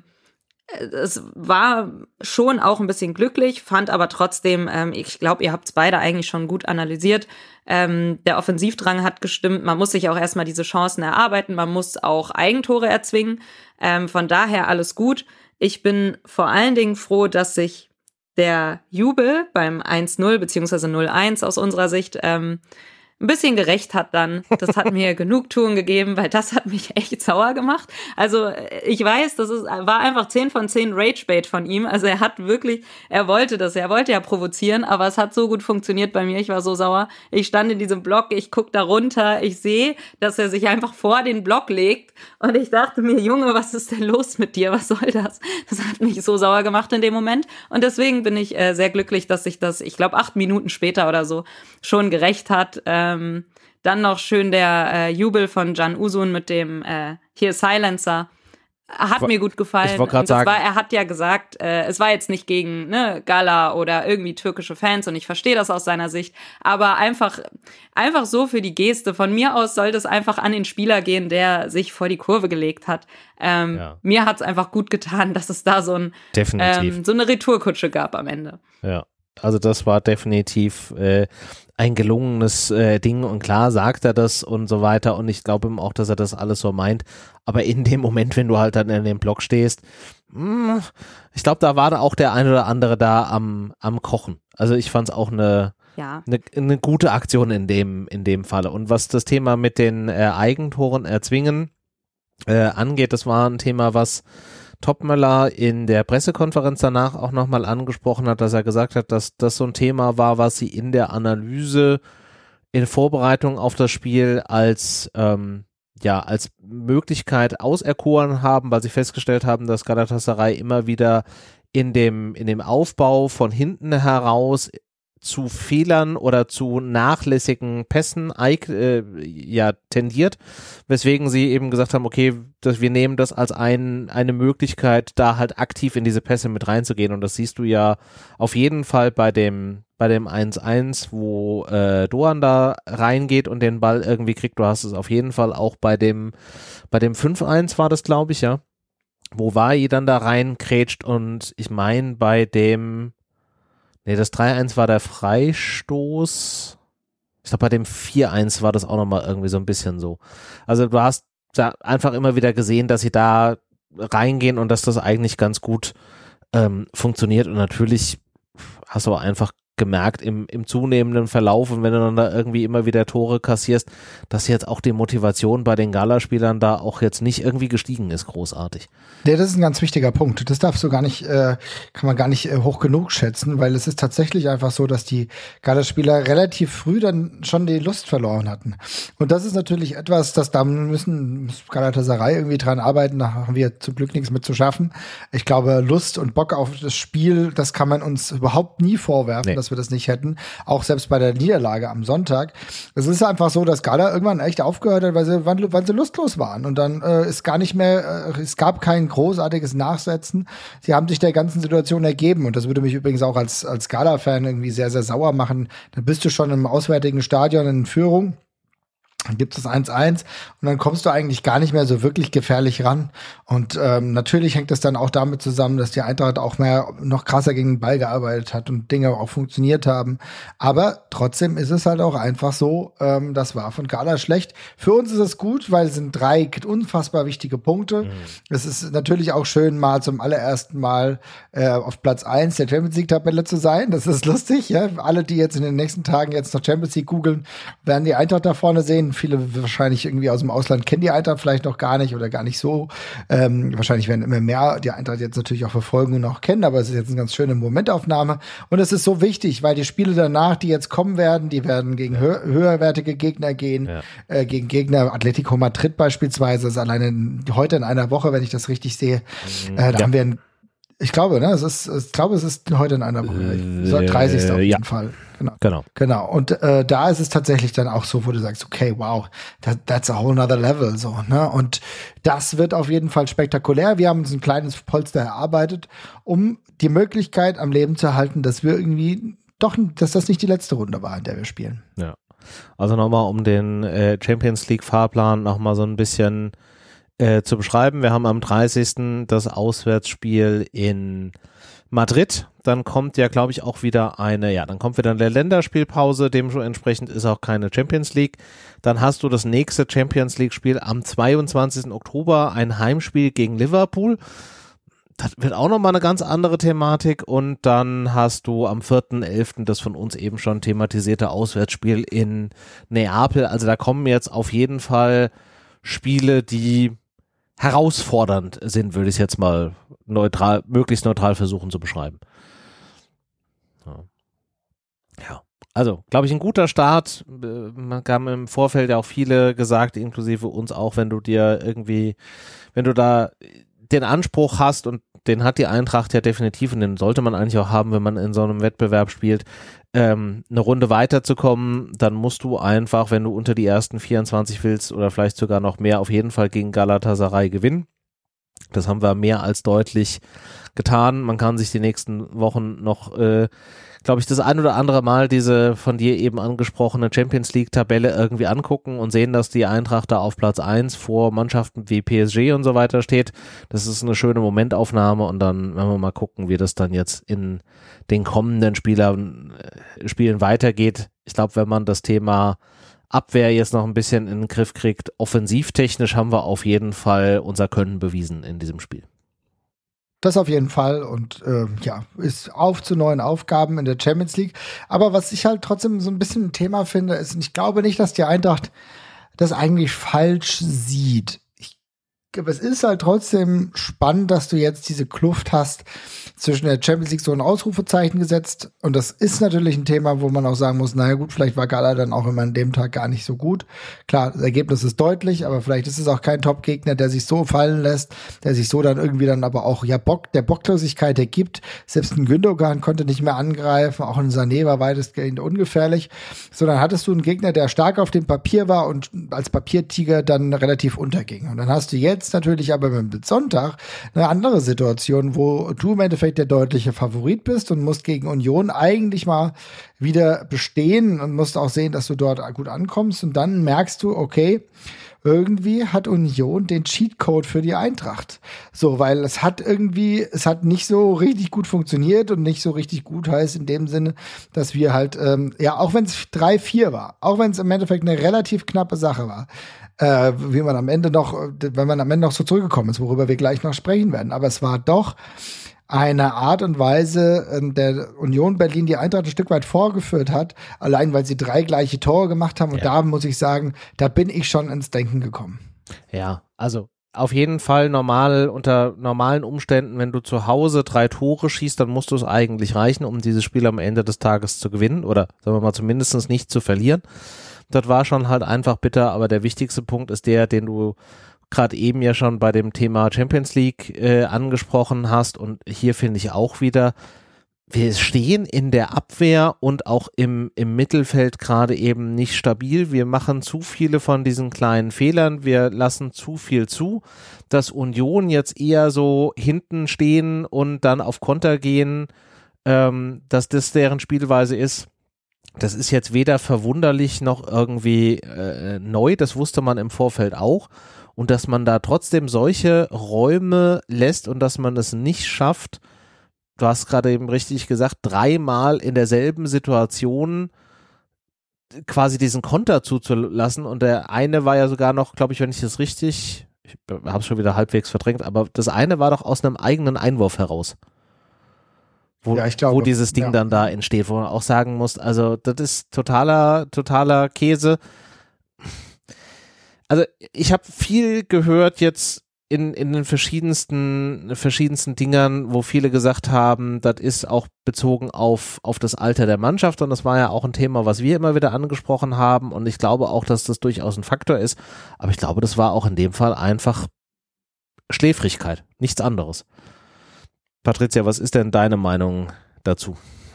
C: Es war schon auch ein bisschen glücklich, fand aber trotzdem, ähm, ich glaube, ihr habt es beide eigentlich schon gut analysiert. Ähm, der Offensivdrang hat gestimmt, man muss sich auch erstmal diese Chancen erarbeiten, man muss auch Eigentore erzwingen. Ähm, von daher alles gut. Ich bin vor allen Dingen froh, dass sich der Jubel beim eins null beziehungsweise null eins aus unserer Sicht ähm, ein bisschen gerecht hat dann. Das hat mir Genugtuung gegeben, weil das hat mich echt sauer gemacht. Also ich weiß, das ist, war einfach zehn von zehn Ragebait von ihm. Also er hat wirklich, er wollte das, er wollte ja provozieren, aber es hat so gut funktioniert bei mir. Ich war so sauer. Ich stand in diesem Block, ich guck da runter, ich sehe, dass er sich einfach vor den Block legt und ich dachte mir, Junge, was ist denn los mit dir? Was soll das? Das hat mich so sauer gemacht in dem Moment und deswegen bin ich äh, sehr glücklich, dass sich das, ich glaube, acht Minuten später oder so schon gerecht hat. Äh, Ähm, dann noch schön der äh, Jubel von Can Uzun mit dem äh, hier Silencer. Hat mir gut gefallen.
A: Ich wollte gerade sagen.
C: War, er hat ja gesagt, äh, es war jetzt nicht gegen ne, Gala oder irgendwie türkische Fans und ich verstehe das aus seiner Sicht, aber einfach, einfach so für die Geste. Von mir aus sollte es einfach an den Spieler gehen, der sich vor die Kurve gelegt hat. Ähm,
A: Ja.
C: Mir hat es einfach gut getan, dass es da so, ein,
A: Definitiv.
C: ähm, so eine Retourkutsche gab am Ende.
A: Ja, also das war definitiv äh, ein gelungenes äh, Ding und klar sagt er das und so weiter und ich glaube ihm auch, dass er das alles so meint, aber in dem Moment, wenn du halt dann in dem Block stehst, mh, ich glaube, da war auch der ein oder andere da am, am Kochen. Also ich fand es auch eine,
C: Ja.
A: eine, eine gute Aktion in dem, in dem Falle. Und was das Thema mit den äh, Eigentoren erzwingen äh, angeht, das war ein Thema, was Topmöller in der Pressekonferenz danach auch nochmal angesprochen hat, dass er gesagt hat, dass das so ein Thema war, was sie in der Analyse in Vorbereitung auf das Spiel als ähm, ja als Möglichkeit auserkoren haben, weil sie festgestellt haben, dass Galatasaray immer wieder in dem in dem Aufbau von hinten heraus zu Fehlern oder zu nachlässigen Pässen äh, ja, tendiert, weswegen sie eben gesagt haben, okay, dass wir nehmen das als ein, eine Möglichkeit, da halt aktiv in diese Pässe mit reinzugehen und das siehst du ja auf jeden Fall bei dem bei dem eins eins, wo äh, Doan da reingeht und den Ball irgendwie kriegt, du hast es auf jeden Fall auch bei dem bei dem fünf eins war das, glaube ich, ja, wo Wai dann da reinkrätscht und ich meine bei dem Nee, das drei eins war der Freistoß. Ich glaube, bei dem vier eins war das auch nochmal irgendwie so ein bisschen so. Also du hast da einfach immer wieder gesehen, dass sie da reingehen und dass das eigentlich ganz gut ähm, funktioniert. Und natürlich hast du auch einfach gemerkt im, im zunehmenden Verlauf und wenn du dann da irgendwie immer wieder Tore kassierst, dass jetzt auch die Motivation bei den Gala-Spielern da auch jetzt nicht irgendwie gestiegen ist, großartig.
B: Ja, das ist ein ganz wichtiger Punkt. Das darfst du gar nicht, äh, kann man gar nicht äh, hoch genug schätzen, weil es ist tatsächlich einfach so, dass die Gala-Spieler relativ früh dann schon die Lust verloren hatten. Und das ist natürlich etwas, das da müssen muss Galatasaray irgendwie dran arbeiten, da haben wir zum Glück nichts mit zu schaffen. Ich glaube, Lust und Bock auf das Spiel, das kann man uns überhaupt nie vorwerfen, nee. dass wir das nicht hätten, auch selbst bei der Niederlage am Sonntag. Es ist einfach so, dass Gala irgendwann echt aufgehört hat, weil sie, weil, weil sie lustlos waren und dann äh, ist gar nicht mehr, äh, es gab kein großartiges Nachsetzen. Sie haben sich der ganzen Situation ergeben und das würde mich übrigens auch als, als Gala-Fan irgendwie sehr, sehr sauer machen. Dann bist du schon im auswärtigen Stadion in Führung Dann gibt es eins eins und dann kommst du eigentlich gar nicht mehr so wirklich gefährlich ran. Und ähm, natürlich hängt es dann auch damit zusammen, dass die Eintracht auch mehr noch krasser gegen den Ball gearbeitet hat und Dinge auch funktioniert haben. Aber trotzdem ist es halt auch einfach so, ähm, das war von Gala schlecht. Für uns ist es gut, weil es sind drei unfassbar wichtige Punkte. Mhm. Es ist natürlich auch schön, mal zum allerersten Mal äh, auf Platz eins der Champions League-Tabelle zu sein. Das ist lustig, ja. Alle, die jetzt in den nächsten Tagen jetzt noch Champions League googeln, werden die Eintracht da vorne sehen. Viele wahrscheinlich irgendwie aus dem Ausland kennen die Eintracht vielleicht noch gar nicht oder gar nicht so. Ähm, wahrscheinlich werden immer mehr die Eintracht jetzt natürlich auch verfolgen und auch kennen, aber es ist jetzt eine ganz schöne Momentaufnahme. Und es ist so wichtig, weil die Spiele danach, die jetzt kommen werden, die werden gegen hö- höherwertige Gegner gehen, ja. äh, gegen Gegner, Atletico Madrid beispielsweise, das ist alleine heute in einer Woche, wenn ich das richtig sehe, äh, da ja. haben wir ein Ich glaube, ne, es ist, ich glaube, es ist heute in einer Woche. Äh, dreißigsten auf jeden ja. Fall. Genau.
A: Genau.
B: Genau. Und äh, da ist es tatsächlich dann auch so, wo du sagst, okay, wow, that, that's a whole nother level, so, ne? Und das wird auf jeden Fall spektakulär. Wir haben uns ein kleines Polster erarbeitet, um die Möglichkeit am Leben zu halten, dass wir irgendwie doch, dass das nicht die letzte Runde war, in der wir spielen.
A: Ja. Also nochmal, um den äh, Champions League Fahrplan nochmal so ein bisschen Äh, zu beschreiben. Wir haben am dreißigsten das Auswärtsspiel in Madrid. Dann kommt ja, glaube ich, auch wieder eine, ja, dann kommt wieder eine Länderspielpause. Dementsprechend ist auch keine Champions League. Dann hast du das nächste Champions League Spiel am zweiundzwanzigsten Oktober, ein Heimspiel gegen Liverpool. Das wird auch nochmal eine ganz andere Thematik. Und dann hast du am vierten elften das von uns eben schon thematisierte Auswärtsspiel in Neapel. Also da kommen jetzt auf jeden Fall Spiele, die herausfordernd sind, würde ich es jetzt mal neutral, möglichst neutral versuchen zu beschreiben. Ja, ja. Also, glaube ich, ein guter Start. Man haben im Vorfeld ja auch viele gesagt, inklusive uns auch, wenn du dir irgendwie, wenn du da den Anspruch hast, und den hat die Eintracht ja definitiv, und den sollte man eigentlich auch haben, wenn man in so einem Wettbewerb spielt, ähm, eine Runde weiterzukommen, dann musst du einfach, wenn du unter die ersten vierundzwanzig willst oder vielleicht sogar noch mehr, auf jeden Fall gegen Galatasaray gewinnen. Das haben wir mehr als deutlich getan. Man kann sich die nächsten Wochen noch, äh, glaube ich, das ein oder andere Mal diese von dir eben angesprochene Champions League Tabelle irgendwie angucken und sehen, dass die Eintracht da auf Platz eins vor Mannschaften wie P S G und so weiter steht. Das ist eine schöne Momentaufnahme, und dann werden wir mal gucken, wie das dann jetzt in den kommenden Spielern, äh, Spielen weitergeht. Ich glaube, wenn man das Thema Abwehr jetzt noch ein bisschen in den Griff kriegt, offensivtechnisch haben wir auf jeden Fall unser Können bewiesen in diesem Spiel.
B: Das auf jeden Fall, und äh, ja, ist auf zu neuen Aufgaben in der Champions League. Aber was ich halt trotzdem so ein bisschen ein Thema finde, ist, und ich glaube nicht, dass die Eintracht das eigentlich falsch sieht. Ich, aber es ist halt trotzdem spannend, dass du jetzt diese Kluft hast zwischen der Champions League, so ein Ausrufezeichen gesetzt. Und das ist natürlich ein Thema, wo man auch sagen muss, naja gut, vielleicht war Gala dann auch immer an dem Tag gar nicht so gut. Klar, das Ergebnis ist deutlich, aber vielleicht ist es auch kein Top-Gegner, der sich so fallen lässt, der sich so dann irgendwie dann aber auch, ja, Bock, der Bocklosigkeit ergibt. Selbst ein Gündogan konnte nicht mehr angreifen, auch ein Sané war weitestgehend ungefährlich. Sondern hattest du einen Gegner, der stark auf dem Papier war und als Papiertiger dann relativ unterging. Und dann hast du jetzt natürlich aber mit Sonntag eine andere Situation, wo du im Endeffekt der deutliche Favorit bist und musst gegen Union eigentlich mal wieder bestehen und musst auch sehen, dass du dort gut ankommst, und dann merkst du, okay, irgendwie hat Union den Cheatcode für die Eintracht. So, weil es hat irgendwie, es hat nicht so richtig gut funktioniert, und nicht so richtig gut heißt in dem Sinne, dass wir halt, ähm, ja, auch wenn es drei vier war, auch wenn es im Endeffekt eine relativ knappe Sache war, äh, wie man am Ende noch, wenn man am Ende noch so zurückgekommen ist, worüber wir gleich noch sprechen werden, aber es war doch eine Art und Weise, in der Union Berlin die Eintracht ein Stück weit vorgeführt hat, allein weil sie drei gleiche Tore gemacht haben. Und ja, da muss ich sagen, da bin ich schon ins Denken gekommen.
A: Ja, also auf jeden Fall normal, unter normalen Umständen, wenn du zu Hause drei Tore schießt, dann musst du es eigentlich reichen, um dieses Spiel am Ende des Tages zu gewinnen oder sagen wir mal zumindest nicht zu verlieren. Das war schon halt einfach bitter, aber der wichtigste Punkt ist der, den du gerade eben ja schon bei dem Thema Champions League äh, angesprochen hast, und hier finde ich auch wieder, wir stehen in der Abwehr und auch im, im Mittelfeld gerade eben nicht stabil. Wir machen zu viele von diesen kleinen Fehlern, wir lassen zu viel zu, dass Union jetzt eher so hinten stehen und dann auf Konter gehen, ähm, dass das deren Spielweise ist. das ist jetzt weder verwunderlich noch irgendwie äh, neu, das wusste man im Vorfeld auch. Und dass man da trotzdem solche Räume lässt und dass man es nicht schafft, du hast gerade eben richtig gesagt, dreimal in derselben Situation quasi diesen Konter zuzulassen. Und der eine war ja sogar noch, glaube ich, wenn ich das richtig, ich habe es schon wieder halbwegs verdrängt, aber das eine war doch aus einem eigenen Einwurf heraus. Wo,
B: ja, ich glaube,
A: wo dieses Ding
B: ja.
A: dann da entsteht, wo man auch sagen muss, also das ist totaler, totaler Käse. Also ich habe viel gehört jetzt in, in den verschiedensten, verschiedensten Dingern, wo viele gesagt haben, das ist auch bezogen auf, auf das Alter der Mannschaft, und das war ja auch ein Thema, was wir immer wieder angesprochen haben, und ich glaube auch, dass das durchaus ein Faktor ist, aber ich glaube, das war auch in dem Fall einfach Schläfrigkeit, nichts anderes. Patricia, was ist denn deine Meinung dazu?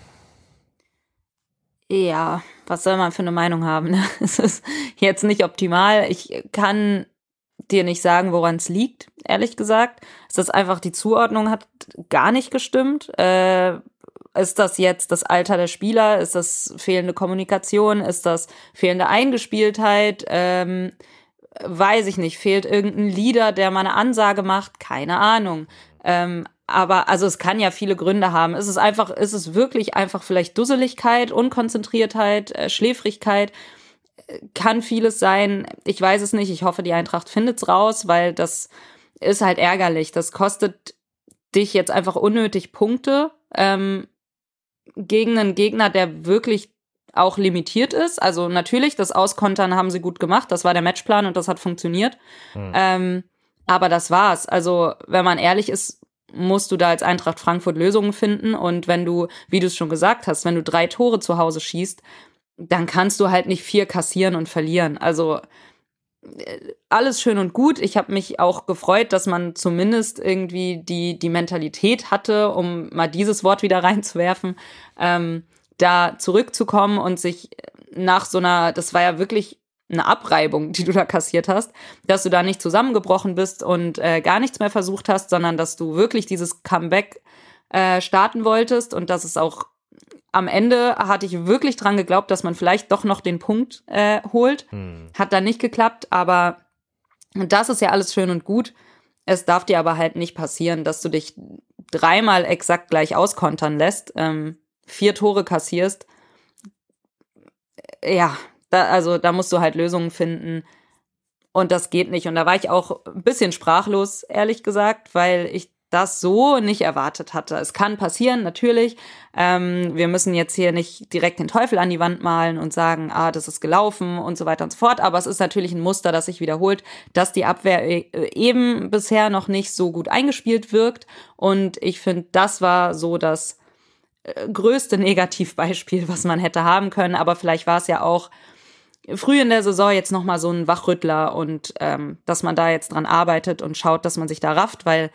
C: Ja, was soll man für eine Meinung haben? Ne? Es ist jetzt nicht optimal. Ich kann dir nicht sagen, woran es liegt, ehrlich gesagt. Es ist einfach, die Zuordnung hat gar nicht gestimmt. Äh, ist das jetzt das Alter der Spieler? Ist das fehlende Kommunikation? Ist das fehlende Eingespieltheit? Ähm, weiß ich nicht. Fehlt irgendein Leader, der mal eine Ansage macht? Keine Ahnung. Ähm, aber also es kann ja viele Gründe haben. Es ist einfach, ist es wirklich einfach vielleicht Dusseligkeit, Unkonzentriertheit, äh, Schläfrigkeit? Kann vieles sein. Ich weiß es nicht. Ich hoffe, die Eintracht findet's raus, weil das ist halt ärgerlich. Das kostet dich jetzt einfach unnötig Punkte ähm, gegen einen Gegner, der wirklich auch limitiert ist. Also natürlich, das Auskontern haben sie gut gemacht. Das war der Matchplan und das hat funktioniert. Mhm. Ähm, aber das war's. Also wenn man ehrlich ist, musst du da als Eintracht Frankfurt Lösungen finden. Und wenn du, wie du es schon gesagt hast, wenn du drei Tore zu Hause schießt, dann kannst du halt nicht vier kassieren und verlieren. Also alles schön und gut. Ich habe mich auch gefreut, dass man zumindest irgendwie die, die Mentalität hatte, um mal dieses Wort wieder reinzuwerfen, ähm, da zurückzukommen und sich nach so einer, das war ja wirklich eine Abreibung, die du da kassiert hast, dass du da nicht zusammengebrochen bist und äh, gar nichts mehr versucht hast, sondern dass du wirklich dieses Comeback äh, starten wolltest, und dass es auch am Ende hatte ich wirklich dran geglaubt, dass man vielleicht doch noch den Punkt äh, holt. Hm. Hat dann nicht geklappt, aber das ist ja alles schön und gut. Es darf dir aber halt nicht passieren, dass du dich dreimal exakt gleich auskontern lässt, ähm, vier Tore kassierst. Ja, da, also da musst du halt Lösungen finden, und das geht nicht. Und da war ich auch ein bisschen sprachlos, ehrlich gesagt, weil ich das so nicht erwartet hatte. Es kann passieren, natürlich. Ähm, wir müssen jetzt hier nicht direkt den Teufel an die Wand malen und sagen, ah, das ist gelaufen und so weiter und so fort. Aber es ist natürlich ein Muster, das sich wiederholt, dass die Abwehr eben bisher noch nicht so gut eingespielt wirkt. Und ich finde, das war so das größte Negativbeispiel, was man hätte haben können. Aber vielleicht war es ja auch früh in der Saison jetzt nochmal so ein Wachrüttler, und ähm, dass man da jetzt dran arbeitet und schaut, dass man sich da rafft, weil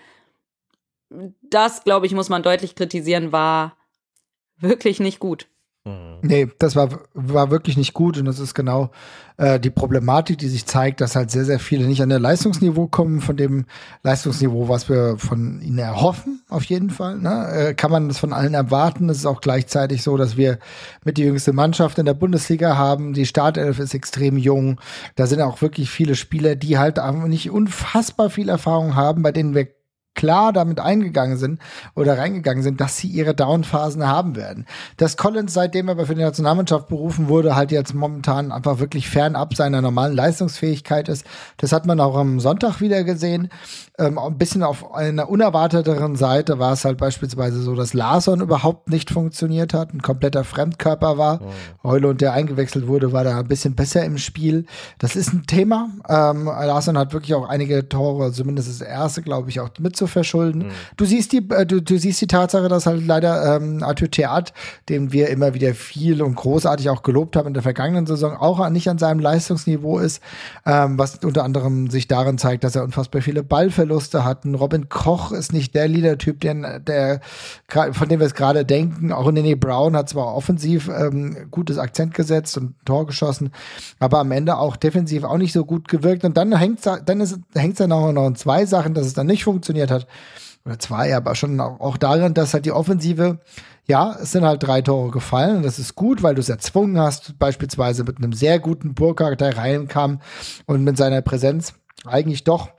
C: das, glaube ich, muss man deutlich kritisieren, war wirklich nicht gut.
B: Nee, das war, war wirklich nicht gut, und das ist genau äh, die Problematik, die sich zeigt, dass halt sehr, sehr viele nicht an der Leistungsniveau kommen, von dem Leistungsniveau, was wir von ihnen erhoffen, auf jeden Fall. Ne? Äh, kann man das von allen erwarten. Es ist auch gleichzeitig so, dass wir mit die jüngste Mannschaft in der Bundesliga haben. Die Startelf ist extrem jung. Da sind auch wirklich viele Spieler, die halt nicht unfassbar viel Erfahrung haben, bei denen wir klar damit eingegangen sind oder reingegangen sind, dass sie ihre Downphasen haben werden. Dass Collins, seitdem er für die Nationalmannschaft berufen wurde, halt jetzt momentan einfach wirklich fernab seiner normalen Leistungsfähigkeit ist. Das hat man auch am Sonntag wieder gesehen. Ähm, ein bisschen auf einer unerwarteteren Seite war es halt beispielsweise so, dass Larsson überhaupt nicht funktioniert hat, ein kompletter Fremdkörper war. Oh. Højlund, der eingewechselt wurde, war da ein bisschen besser im Spiel. Das ist ein Thema. Ähm, Larsson hat wirklich auch einige Tore, zumindest das erste, glaube ich, auch mit zu verschulden. Mhm. Du siehst die, äh, du, du siehst die Tatsache, dass halt leider ähm, Arthur Theat, den wir immer wieder viel und großartig auch gelobt haben in der vergangenen Saison, auch nicht an seinem Leistungsniveau ist, ähm, was unter anderem sich darin zeigt, dass er unfassbar viele Ballverluste hat. Ein Robin Koch ist nicht der Leader-Typ, der, der, von dem wir es gerade denken. Auch Nene Brown hat zwar offensiv ähm, gutes Akzent gesetzt und ein Tor geschossen, aber am Ende auch defensiv auch nicht so gut gewirkt. Und dann hängt es dann ist, hängt's dann auch noch in zwei Sachen, dass es dann nicht funktioniert hat. oder zwei, aber schon auch, auch darin, dass halt die Offensive, ja, es sind halt drei Tore gefallen und das ist gut, weil du es erzwungen hast, beispielsweise mit einem sehr guten Burkhardt, der reinkam und mit seiner Präsenz eigentlich doch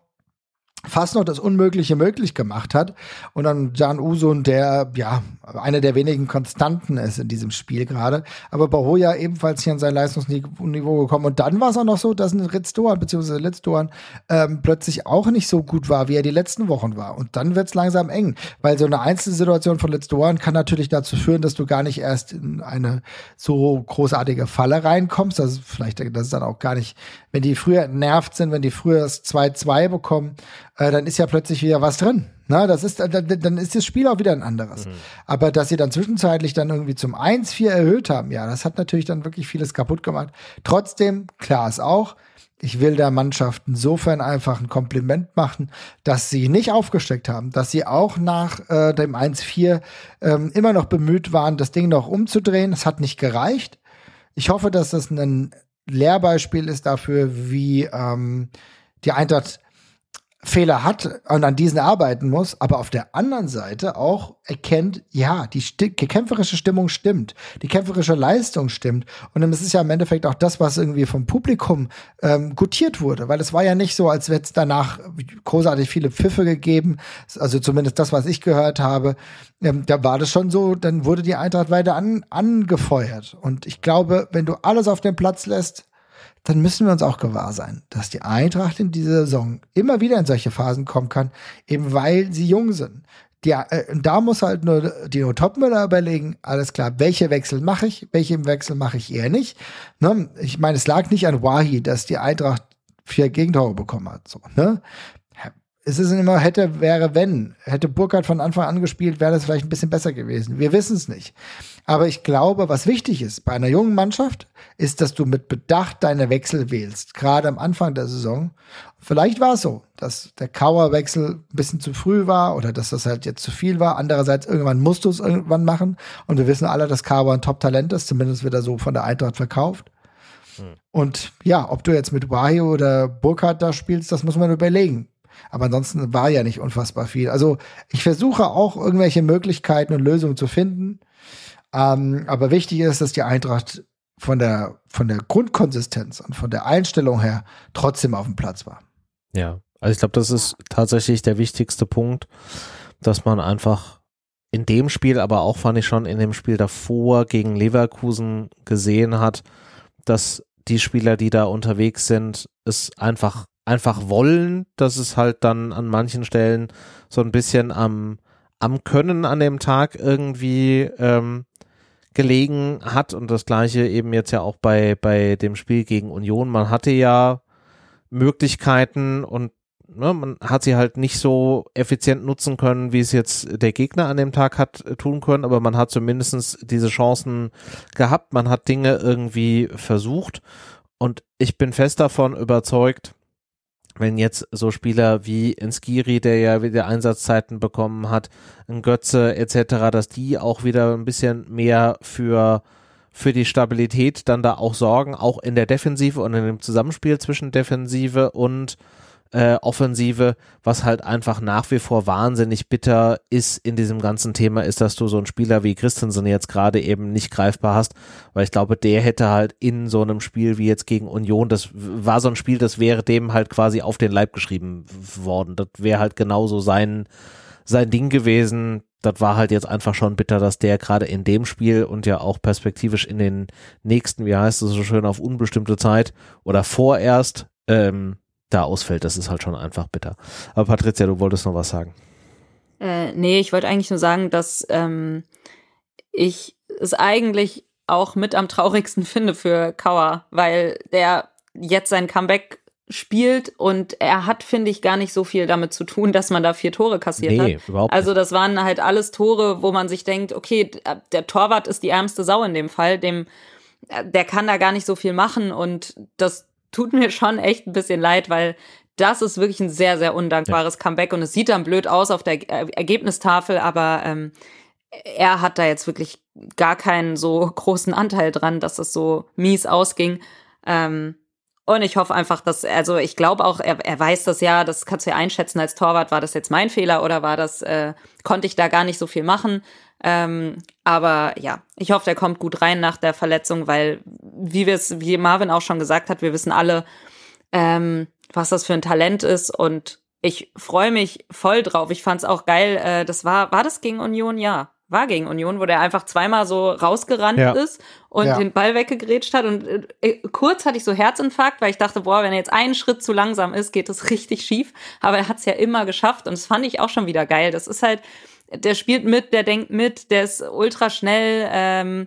B: fast noch das Unmögliche möglich gemacht hat. Und dann Can Uzun, der ja einer der wenigen Konstanten ist in diesem Spiel gerade. Aber Bahoja ebenfalls hier an sein Leistungsniveau gekommen. Und dann war es auch noch so, dass ein Ritz Doan bzw. Litz Doan ähm, plötzlich auch nicht so gut war, wie er die letzten Wochen war. Und dann wird es langsam eng. Weil so eine Einzelsituation von Litz Doan kann natürlich dazu führen, dass du gar nicht erst in eine so großartige Falle reinkommst. Also vielleicht, das ist dann auch gar nicht, wenn die früher nervt sind, wenn die früher das zwei zwei bekommen, äh, dann ist ja plötzlich wieder was drin. Na, das ist, dann, dann ist das Spiel auch wieder ein anderes. Mhm. Aber dass sie dann zwischenzeitlich dann irgendwie zum eins vier erhöht haben, ja, das hat natürlich dann wirklich vieles kaputt gemacht. Trotzdem, klar ist auch, ich will der Mannschaft insofern einfach ein Kompliment machen, dass sie nicht aufgesteckt haben, dass sie auch nach äh, dem eins vier ähm, immer noch bemüht waren, das Ding noch umzudrehen. Es hat nicht gereicht. Ich hoffe, dass das ein Lehrbeispiel ist dafür, wie ähm, die Eintracht Fehler hat und an diesen arbeiten muss, aber auf der anderen Seite auch erkennt, ja, die, Sti- die kämpferische Stimmung stimmt, die kämpferische Leistung stimmt. Und dann ist es ja im Endeffekt auch das, was irgendwie vom Publikum ähm, gutiert wurde, weil es war ja nicht so, als hätte es danach großartig viele Pfiffe gegeben, also zumindest das, was ich gehört habe, ähm, da war das schon so, dann wurde die Eintracht weiter an, angefeuert. Und ich glaube, wenn du alles auf den Platz lässt, dann müssen wir uns auch gewahr sein, dass die Eintracht in dieser Saison immer wieder in solche Phasen kommen kann, eben weil sie jung sind. Die, äh, da muss halt nur Dino Topmöller überlegen, alles klar, welche Wechsel mache ich, welche Wechsel mache ich eher nicht. Ne? Ich meine, es lag nicht an Wahi, dass die Eintracht vier Gegentore bekommen hat. So, ne? Es ist immer hätte, wäre, wenn. Hätte Burkhardt von Anfang an gespielt, wäre das vielleicht ein bisschen besser gewesen. Wir wissen es nicht. Aber ich glaube, was wichtig ist bei einer jungen Mannschaft, ist, dass du mit Bedacht deine Wechsel wählst. Gerade am Anfang der Saison. Vielleicht war es so, dass der Kauer-Wechsel ein bisschen zu früh war oder dass das halt jetzt zu viel war. Andererseits, irgendwann musst du es irgendwann machen. Und wir wissen alle, dass Kauer ein Top-Talent ist. Zumindest wird er so von der Eintracht verkauft. Hm. Und ja, ob du jetzt mit Wahi oder Burkhardt da spielst, das muss man überlegen. Aber ansonsten war ja nicht unfassbar viel. Also ich versuche auch irgendwelche Möglichkeiten und Lösungen zu finden. Ähm, aber wichtig ist, dass die Eintracht von der, von der Grundkonsistenz und von der Einstellung her trotzdem auf dem Platz war.
A: Ja, also ich glaube, das ist tatsächlich der wichtigste Punkt, dass man einfach in dem Spiel, aber auch fand ich schon in dem Spiel davor gegen Leverkusen gesehen hat, dass die Spieler, die da unterwegs sind, es einfach einfach wollen, dass es halt dann an manchen Stellen so ein bisschen am, am Können an dem Tag irgendwie ähm, gelegen hat und das gleiche eben jetzt ja auch bei, bei dem Spiel gegen Union. Man hatte ja Möglichkeiten und ne, man hat sie halt nicht so effizient nutzen können, wie es jetzt der Gegner an dem Tag hat tun können, aber man hat zumindest diese Chancen gehabt, man hat Dinge irgendwie versucht und ich bin fest davon überzeugt, wenn jetzt so Spieler wie Nskiri, der ja wieder Einsatzzeiten bekommen hat, ein Götze et cetera, dass die auch wieder ein bisschen mehr für für die Stabilität dann da auch sorgen, auch in der Defensive und in dem Zusammenspiel zwischen Defensive und äh, Offensive, was halt einfach nach wie vor wahnsinnig bitter ist in diesem ganzen Thema, ist, dass du so einen Spieler wie Christensen jetzt gerade eben nicht greifbar hast, weil ich glaube, der hätte halt in so einem Spiel wie jetzt gegen Union, das war so ein Spiel, das wäre dem halt quasi auf den Leib geschrieben worden, das wäre halt genauso sein, sein Ding gewesen. Das war halt jetzt einfach schon bitter, dass der gerade in dem Spiel und ja auch perspektivisch in den nächsten, wie heißt es so schön, auf unbestimmte Zeit oder vorerst, ähm, da ausfällt. Das ist halt schon einfach bitter. Aber Patricia, du wolltest noch was sagen.
C: Äh, nee, ich wollte eigentlich nur sagen, dass ähm, ich es eigentlich auch mit am traurigsten finde für Kauer, weil der jetzt sein Comeback spielt und er hat, finde ich, gar nicht so viel damit zu tun, dass man da vier Tore kassiert
A: nee,
C: hat.
A: Überhaupt
C: also
A: nicht.
C: Das waren halt alles Tore, wo man sich denkt, okay, der Torwart ist die ärmste Sau in dem Fall, dem der kann da gar nicht so viel machen und das tut mir schon echt ein bisschen leid, weil das ist wirklich ein sehr, sehr undankbares ja. Comeback und es sieht dann blöd aus auf der Ergebnistafel, aber ähm, er hat da jetzt wirklich gar keinen so großen Anteil dran, dass das so mies ausging. Ähm, Und ich hoffe einfach, dass, also ich glaube auch, er, er weiß das ja, das kannst du ja einschätzen als Torwart, war das jetzt mein Fehler oder war das, äh, konnte ich da gar nicht so viel machen. Ähm, aber ja, ich hoffe, der kommt gut rein nach der Verletzung, weil, wie wir es, wie Marvin auch schon gesagt hat, wir wissen alle, ähm, was das für ein Talent ist und ich freue mich voll drauf. Ich fand's auch geil, äh, das war, war das gegen Union? Ja. War gegen Union, wo der einfach zweimal so rausgerannt ja. ist und ja. den Ball weggegrätscht hat. Und äh, kurz hatte ich so Herzinfarkt, weil ich dachte, boah, wenn er jetzt einen Schritt zu langsam ist, geht das richtig schief. Aber er hat es ja immer geschafft und das fand ich auch schon wieder geil. Das ist halt, der spielt mit, der denkt mit, der ist ultra schnell. Ähm,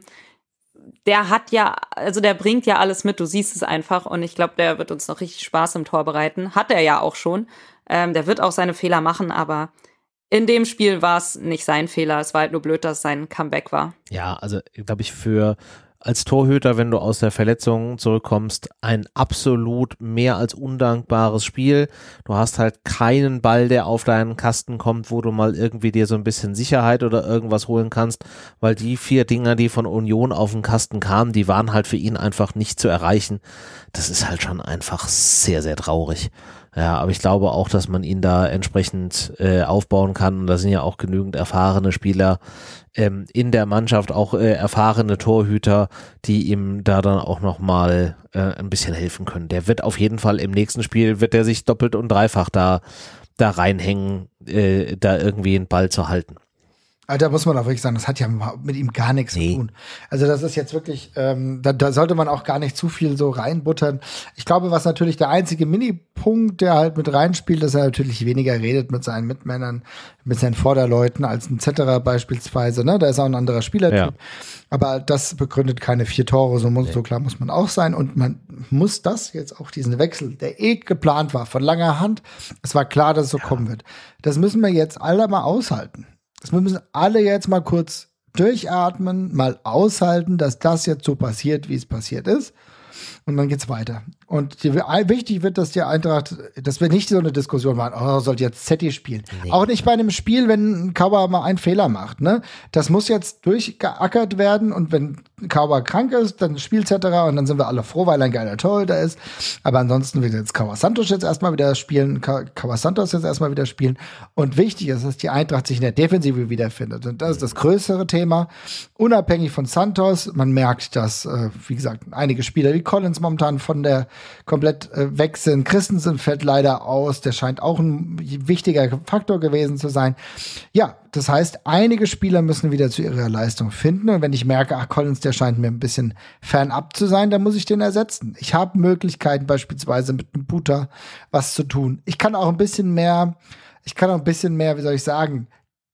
C: der hat ja, also der bringt ja alles mit, du siehst es einfach. Und ich glaube, der wird uns noch richtig Spaß im Tor bereiten. Hat er ja auch schon. Ähm, der wird auch seine Fehler machen, aber in dem Spiel war es nicht sein Fehler, es war halt nur blöd, dass sein Comeback war.
A: Ja, also glaube ich für als Torhüter, wenn du aus der Verletzung zurückkommst, ein absolut mehr als undankbares Spiel. Du hast halt keinen Ball, der auf deinen Kasten kommt, wo du mal irgendwie dir so ein bisschen Sicherheit oder irgendwas holen kannst, weil die vier Dinger, die von Union auf den Kasten kamen, die waren halt für ihn einfach nicht zu erreichen. Das ist halt schon einfach sehr, sehr traurig. Ja, aber ich glaube auch, dass man ihn da entsprechend äh, aufbauen kann und da sind ja auch genügend erfahrene Spieler ähm, in der Mannschaft, auch äh, erfahrene Torhüter, die ihm da dann auch nochmal äh, ein bisschen helfen können. Der wird auf jeden Fall im nächsten Spiel, wird er sich doppelt und dreifach da, da reinhängen, äh, da irgendwie einen Ball zu halten.
B: Da muss man auch wirklich sagen, das hat ja mit ihm gar nichts nee. zu tun. Also das ist jetzt wirklich, ähm, da, da sollte man auch gar nicht zu viel so reinbuttern. Ich glaube, was natürlich der einzige Minipunkt, der halt mit reinspielt, dass er natürlich weniger redet mit seinen Mitmännern, mit seinen Vorderleuten als ein Zetterer beispielsweise. Ne? Da ist auch ein anderer Spielertyp. Ja. Aber das begründet keine vier Tore, so, muss, nee. so klar muss man auch sein. Und man muss das jetzt auch, diesen Wechsel, der eh geplant war, von langer Hand, es war klar, dass es so ja. kommen wird. Das müssen wir jetzt alle mal aushalten. Das müssen alle jetzt mal kurz durchatmen, mal aushalten, dass das jetzt so passiert, wie es passiert ist. Und dann geht's weiter. Und die, wichtig wird, dass die Eintracht, dass wir nicht so eine Diskussion machen, oh, sollte jetzt Zetti spielen. Nee. Auch nicht bei einem Spiel, wenn Kauer mal einen Fehler macht. Ne? Das muss jetzt durchgeackert werden und wenn Kauer krank ist, dann spielt Zetterer und dann sind wir alle froh, weil er ein geiler Torhüter ist. Aber ansonsten wird jetzt Kauer Santos jetzt erstmal wieder spielen, Kauer Santos jetzt erstmal wieder spielen. Und wichtig ist, dass die Eintracht sich in der Defensive wiederfindet. Und das ist das größere Thema. Unabhängig von Santos, man merkt, dass, äh, wie gesagt, einige Spieler wie Collins momentan von der komplett äh, weg sind. Christensen fällt leider aus. Der scheint auch ein wichtiger Faktor gewesen zu sein. Ja, das heißt, einige Spieler müssen wieder zu ihrer Leistung finden. Und wenn ich merke, ach, Collins, der scheint mir ein bisschen fernab zu sein, dann muss ich den ersetzen. Ich habe Möglichkeiten, beispielsweise mit einem Buta was zu tun. Ich kann auch ein bisschen mehr, ich kann auch ein bisschen mehr, wie soll ich sagen,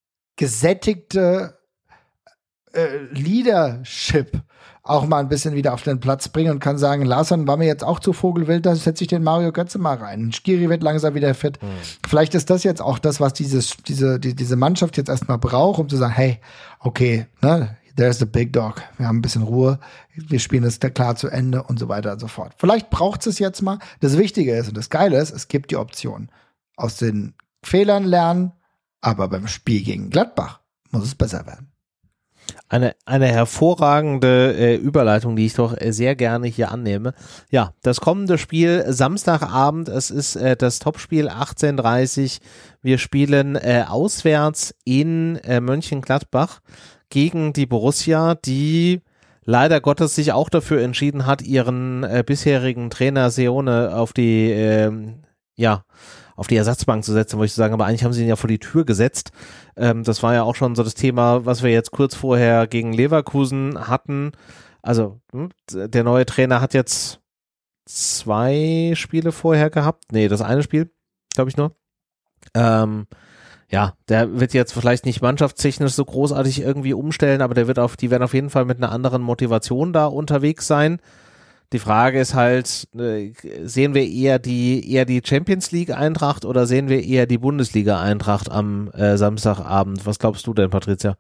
B: gesättigte äh, Leadership auch mal ein bisschen wieder auf den Platz bringen und kann sagen, Larsson war mir jetzt auch zu vogelwild, da setze ich den Mario Götze mal rein. Skiri wird langsam wieder fit. Mhm. Vielleicht ist das jetzt auch das, was dieses, diese, die, diese Mannschaft jetzt erstmal braucht, um zu sagen, hey, okay, ne, there's the big dog. Wir haben ein bisschen Ruhe, wir spielen das klar zu Ende und so weiter und so fort. Vielleicht braucht es jetzt mal. Das Wichtige ist und das Geile ist, es gibt die Option. Aus den Fehlern lernen, aber beim Spiel gegen Gladbach muss es besser werden.
A: Eine, eine hervorragende äh, Überleitung, die ich doch äh, sehr gerne hier annehme. Ja, das kommende Spiel Samstagabend, es ist äh, das Topspiel achtzehn Uhr dreißig. Wir spielen äh, auswärts in äh, Mönchengladbach gegen die Borussia, die leider Gottes sich auch dafür entschieden hat, ihren äh, bisherigen Trainer Seoane auf die, äh, ja, auf die Ersatzbank zu setzen, wo ich sagen, aber eigentlich haben sie ihn ja vor die Tür gesetzt. Ähm, das war ja auch schon so das Thema, was wir jetzt kurz vorher gegen Leverkusen hatten. Also hm, der neue Trainer hat jetzt zwei Spiele vorher gehabt. Nee, das eine Spiel, glaube ich nur. Ähm, ja, der wird jetzt vielleicht nicht mannschaftstechnisch so großartig irgendwie umstellen, aber der wird auf, die werden auf jeden Fall mit einer anderen Motivation da unterwegs sein. Die Frage ist halt, äh, sehen wir eher die eher die Champions League Eintracht oder sehen wir eher die Bundesliga Eintracht am äh, Samstagabend? Was glaubst du denn, Patricia?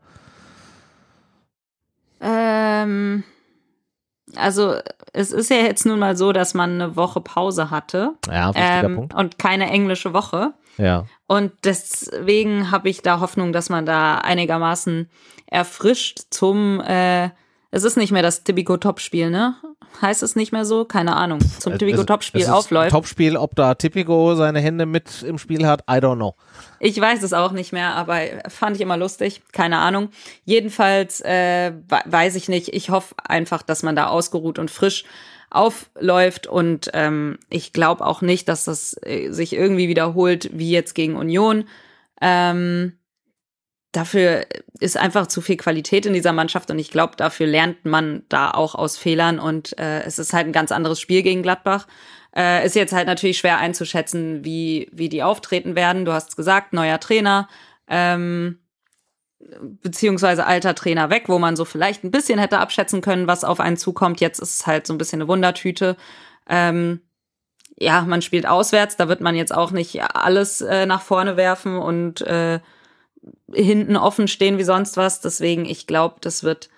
C: Ähm, also es ist ja jetzt nun mal so, dass man eine Woche Pause hatte.
A: Ja, wichtiger
C: ähm,
A: Punkt.
C: Und keine englische Woche.
A: Ja.
C: Und deswegen habe ich da Hoffnung, dass man da einigermaßen erfrischt zum, äh, es ist nicht mehr das Tipico-Top-Spiel, ne? heißt es nicht mehr so? Keine Ahnung. Zum Tipico-Topspiel
A: also,
C: aufläuft.
A: Topspiel, ob da Tipico seine Hände mit im Spiel hat, I don't know.
C: Ich weiß es auch nicht mehr, aber fand ich immer lustig. Keine Ahnung. Jedenfalls äh, weiß ich nicht. Ich hoffe einfach, dass man da ausgeruht und frisch aufläuft und ähm, ich glaube auch nicht, dass das äh, sich irgendwie wiederholt wie jetzt gegen Union. Ähm, dafür ist einfach zu viel Qualität in dieser Mannschaft und ich glaube, dafür lernt man da auch aus Fehlern und äh, es ist halt ein ganz anderes Spiel gegen Gladbach. Äh, ist jetzt halt natürlich schwer einzuschätzen, wie wie die auftreten werden. Du hast es gesagt, neuer Trainer, ähm, beziehungsweise alter Trainer weg, wo man so vielleicht ein bisschen hätte abschätzen können, was auf einen zukommt. Jetzt ist es halt so ein bisschen eine Wundertüte. Ähm, ja, man spielt auswärts, da wird man jetzt auch nicht alles äh, nach vorne werfen und äh, hinten offen stehen wie sonst was. Deswegen, ich glaube, das wird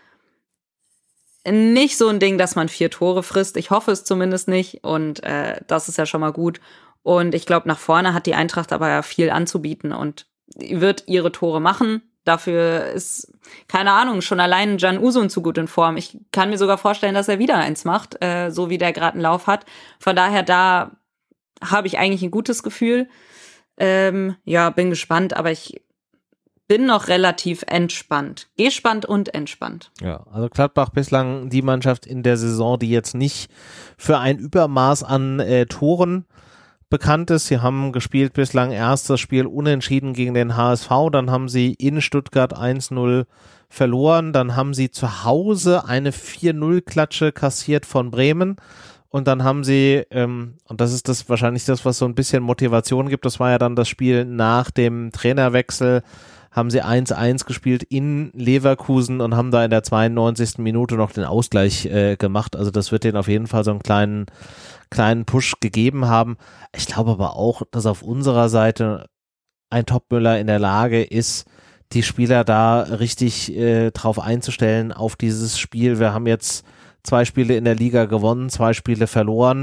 C: nicht so ein Ding, dass man vier Tore frisst. Ich hoffe es zumindest nicht und äh, das ist ja schon mal gut. Und ich glaube, nach vorne hat die Eintracht aber ja viel anzubieten und wird ihre Tore machen. Dafür ist, keine Ahnung, schon allein Can Uzun zu gut in Form. Ich kann mir sogar vorstellen, dass er wieder eins macht, äh, so wie der gerade einen Lauf hat. Von daher, da habe ich eigentlich ein gutes Gefühl. Ähm, ja, bin gespannt, aber ich bin noch relativ entspannt. Gespannt und entspannt.
A: Ja, also Gladbach bislang die Mannschaft in der Saison, die jetzt nicht für ein Übermaß an äh, Toren bekannt ist. Sie haben gespielt bislang erst das Spiel unentschieden gegen den H S V, dann haben sie in Stuttgart eins null verloren, dann haben sie zu Hause eine vier null Klatsche kassiert von Bremen und dann haben sie, ähm, und das ist das wahrscheinlich das, was so ein bisschen Motivation gibt, das war ja dann das Spiel nach dem Trainerwechsel, haben sie eins eins gespielt in Leverkusen und haben da in der zweiundneunzigsten Minute noch den Ausgleich äh, gemacht. Also das wird denen auf jeden Fall so einen kleinen kleinen Push gegeben haben. Ich glaube aber auch, dass auf unserer Seite ein Topmüller in der Lage ist, die Spieler da richtig äh, drauf einzustellen auf dieses Spiel. Wir haben jetzt zwei Spiele in der Liga gewonnen, zwei Spiele verloren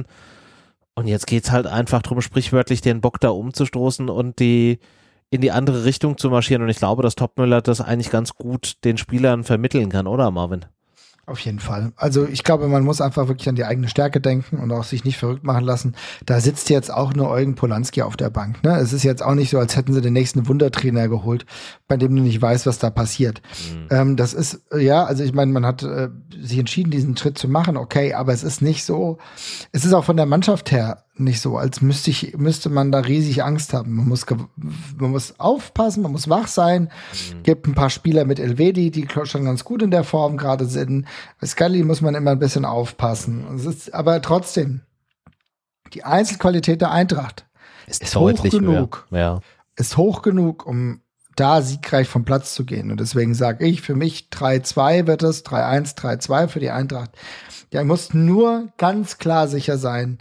A: und jetzt geht's halt einfach drum, sprichwörtlich den Bock da umzustoßen und die in die andere Richtung zu marschieren und ich glaube, dass Topmüller das eigentlich ganz gut den Spielern vermitteln kann, oder Marvin?
B: Auf jeden Fall. Also ich glaube, man muss einfach wirklich an die eigene Stärke denken und auch sich nicht verrückt machen lassen. Da sitzt jetzt auch nur Eugen Polanski auf der Bank. Ne? Es ist jetzt auch nicht so, als hätten sie den nächsten Wundertrainer geholt, bei dem du nicht weißt, was da passiert. Mhm. Ähm, das ist, ja, also ich meine, man hat äh, sich entschieden, diesen Schritt zu machen, okay, aber es ist nicht so, es ist auch von der Mannschaft her nicht so, als müsste ich, müsste man da riesig Angst haben. Man muss, man muss aufpassen, man muss wach sein. Mhm. Gibt ein paar Spieler mit Elvedi, die schon ganz gut in der Form gerade sind. Bei Scully muss man immer ein bisschen aufpassen. Es ist, aber trotzdem, die Einzelqualität der Eintracht ist, ist hoch genug.
A: Ja.
B: Ist hoch genug, um da siegreich vom Platz zu gehen. Und deswegen sage ich, für mich drei zwei wird es, drei eins, drei zwei für die Eintracht. Ja, muss nur ganz klar sicher sein,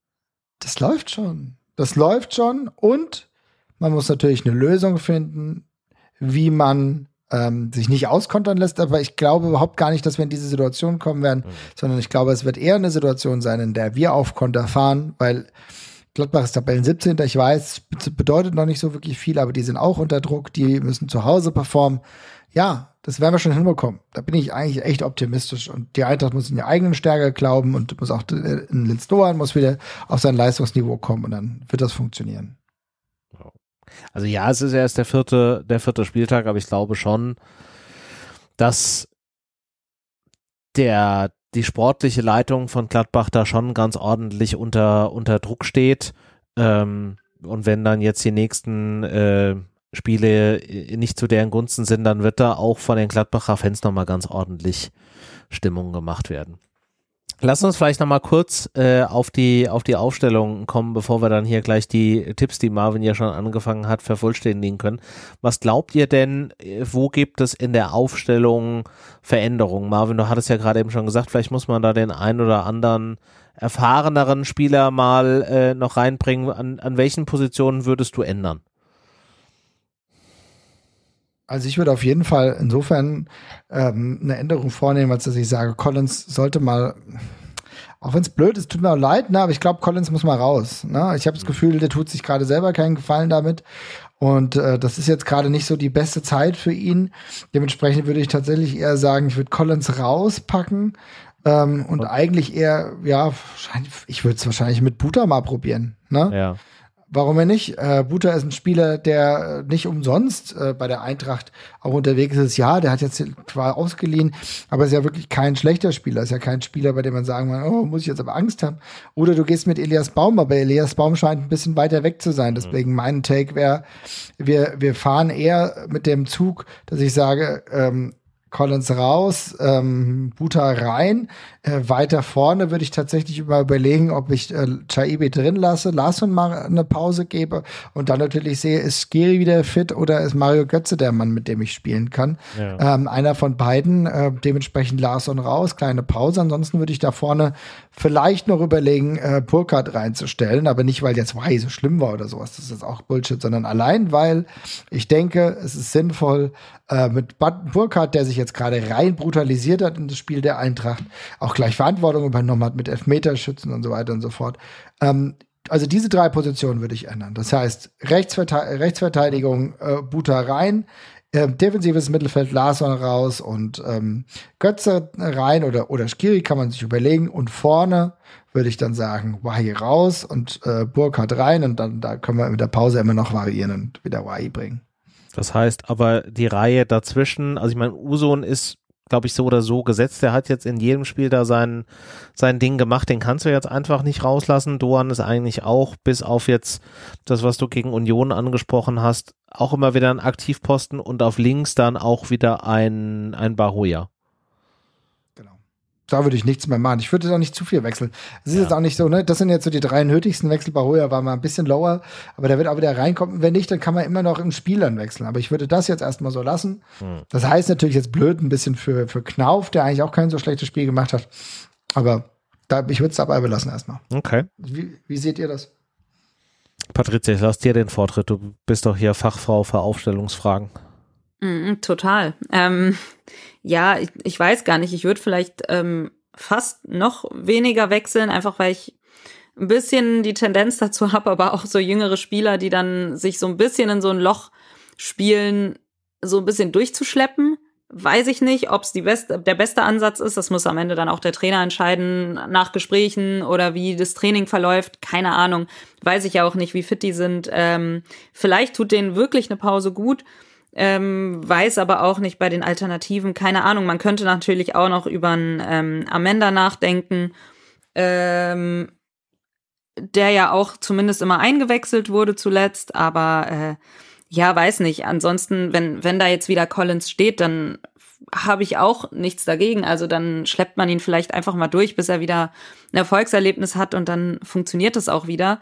B: das läuft schon. Das läuft schon und man muss natürlich eine Lösung finden, wie man ähm, sich nicht auskontern lässt. Aber ich glaube überhaupt gar nicht, dass wir in diese Situation kommen werden, mhm. sondern ich glaube, es wird eher eine Situation sein, in der wir auf Konter fahren, weil Gladbach ist Tabellen siebzehnter Ich weiß, bedeutet noch nicht so wirklich viel, aber die sind auch unter Druck. Die müssen zu Hause performen. Ja, das werden wir schon hinbekommen. Da bin ich eigentlich echt optimistisch. Und die Eintracht muss in die eigenen Stärke glauben und muss auch in Linz Doan muss wieder auf sein Leistungsniveau kommen und dann wird das funktionieren.
A: Also ja, es ist erst der vierte, der vierte Spieltag, aber ich glaube schon, dass der, die sportliche Leitung von Gladbach da schon ganz ordentlich unter, unter Druck steht. Ähm, und wenn dann jetzt die nächsten äh, Spiele nicht zu deren Gunsten sind, dann wird da auch von den Gladbacher Fans nochmal ganz ordentlich Stimmung gemacht werden. Lass uns vielleicht nochmal kurz äh, auf die auf die Aufstellung kommen, bevor wir dann hier gleich die Tipps, die Marvin ja schon angefangen hat, vervollständigen können. Was glaubt ihr denn, wo gibt es in der Aufstellung Veränderungen? Marvin, du hattest ja gerade eben schon gesagt, vielleicht muss man da den einen oder anderen erfahreneren Spieler mal äh, noch reinbringen. An, an welchen Positionen würdest du ändern?
B: Also ich würde auf jeden Fall insofern ähm, eine Änderung vornehmen, als dass ich sage, Collins sollte mal, auch wenn es blöd ist, tut mir auch leid, ne, aber ich glaube, Collins muss mal raus. Ne? Ich habe das Gefühl, der tut sich gerade selber keinen Gefallen damit und äh, das ist jetzt gerade nicht so die beste Zeit für ihn. Dementsprechend würde ich tatsächlich eher sagen, ich würde Collins rauspacken Ähm, und, und eigentlich eher, ja, ich würde es wahrscheinlich mit Buta mal probieren. Ne?
A: Ja.
B: Warum denn nicht? Äh, Buta ist ein Spieler, der nicht umsonst äh, bei der Eintracht auch unterwegs ist. Ja, der hat jetzt zwar ausgeliehen, aber ist ja wirklich kein schlechter Spieler. Ist ja kein Spieler, bei dem man sagen kann, oh, muss ich jetzt aber Angst haben. Oder du gehst mit Elias Baum, aber Elias Baum scheint ein bisschen weiter weg zu sein. Deswegen mein Take wäre, wir, wir fahren eher mit dem Zug, dass ich sage, ähm, Collins raus, ähm, Buta rein. Äh, weiter vorne würde ich tatsächlich mal überlegen, ob ich äh, Chaibi drin lasse, Larsson mal eine Pause gebe und dann natürlich sehe, ist Skiri wieder fit oder ist Mario Götze der Mann, mit dem ich spielen kann. Ja. Ähm, einer von beiden, äh, dementsprechend Larsson raus, kleine Pause. Ansonsten würde ich da vorne vielleicht noch überlegen, äh, Burkhardt reinzustellen, aber nicht, weil jetzt Wai so schlimm war oder sowas, das ist auch Bullshit, sondern allein, weil ich denke, es ist sinnvoll, äh, mit Burkhardt, der sich jetzt gerade rein brutalisiert hat in das Spiel der Eintracht, auch gleich Verantwortung übernommen hat mit Elfmeterschützen und so weiter und so fort. Ähm, also diese drei Positionen würde ich ändern. Das heißt, Rechtsverte- Rechtsverteidigung, äh, Buta rein, äh, defensives Mittelfeld, Larsson raus und ähm, Götze rein oder, oder Skiri kann man sich überlegen. Und vorne würde ich dann sagen, Wahi raus und äh, Burkhardt rein und dann da können wir mit der Pause immer noch variieren und wieder Wahi bringen.
A: Das heißt aber, die Reihe dazwischen, also ich meine, Usun ist, glaube ich, so oder so gesetzt. Der hat jetzt in jedem Spiel da sein, sein Ding gemacht. Den kannst du jetzt einfach nicht rauslassen. Doan ist eigentlich auch, bis auf jetzt das, was du gegen Union angesprochen hast, auch immer wieder ein Aktivposten und auf links dann auch wieder ein, ein Bahoya.
B: Genau. Da würde ich nichts mehr machen. Ich würde da nicht zu viel wechseln. Es ist
A: Ja.
B: jetzt auch nicht so, ne? Das sind jetzt so die drei nötigsten Wechsel. Bahoya war mal ein bisschen lower, aber der wird auch wieder reinkommen. Wenn nicht, dann kann man immer noch im Spiel dann wechseln. Aber ich würde das jetzt erstmal so lassen. Hm. Das heißt natürlich jetzt blöd ein bisschen für, für Knauf, der eigentlich auch kein so schlechtes Spiel gemacht hat. Aber da, ich würde es dabei belassen erstmal.
A: Okay.
B: Wie, wie seht ihr das?
A: Patricia, ich lasse dir den Vortritt. Du bist doch hier Fachfrau für Aufstellungsfragen.
C: Mm, total. Ähm, ja, ich, ich weiß gar nicht. Ich würde vielleicht ähm, fast noch weniger wechseln, einfach weil ich ein bisschen die Tendenz dazu habe, aber auch so jüngere Spieler, die dann sich so ein bisschen in so ein Loch spielen, so ein bisschen durchzuschleppen. Weiß ich nicht, ob es die beste, der beste Ansatz ist. Das muss am Ende dann auch der Trainer entscheiden, nach Gesprächen oder wie das Training verläuft. Keine Ahnung. Weiß ich ja auch nicht, wie fit die sind. Ähm, vielleicht tut denen wirklich eine Pause gut. Ähm, weiß aber auch nicht bei den Alternativen. Keine Ahnung. Man könnte natürlich auch noch über einen ähm, Amenda nachdenken, ähm, der ja auch zumindest immer eingewechselt wurde zuletzt. Aber äh, ja, weiß nicht. Ansonsten, wenn wenn da jetzt wieder Collins steht, dann habe ich auch nichts dagegen. Also dann schleppt man ihn vielleicht einfach mal durch, bis er wieder ein Erfolgserlebnis hat und dann funktioniert es auch wieder.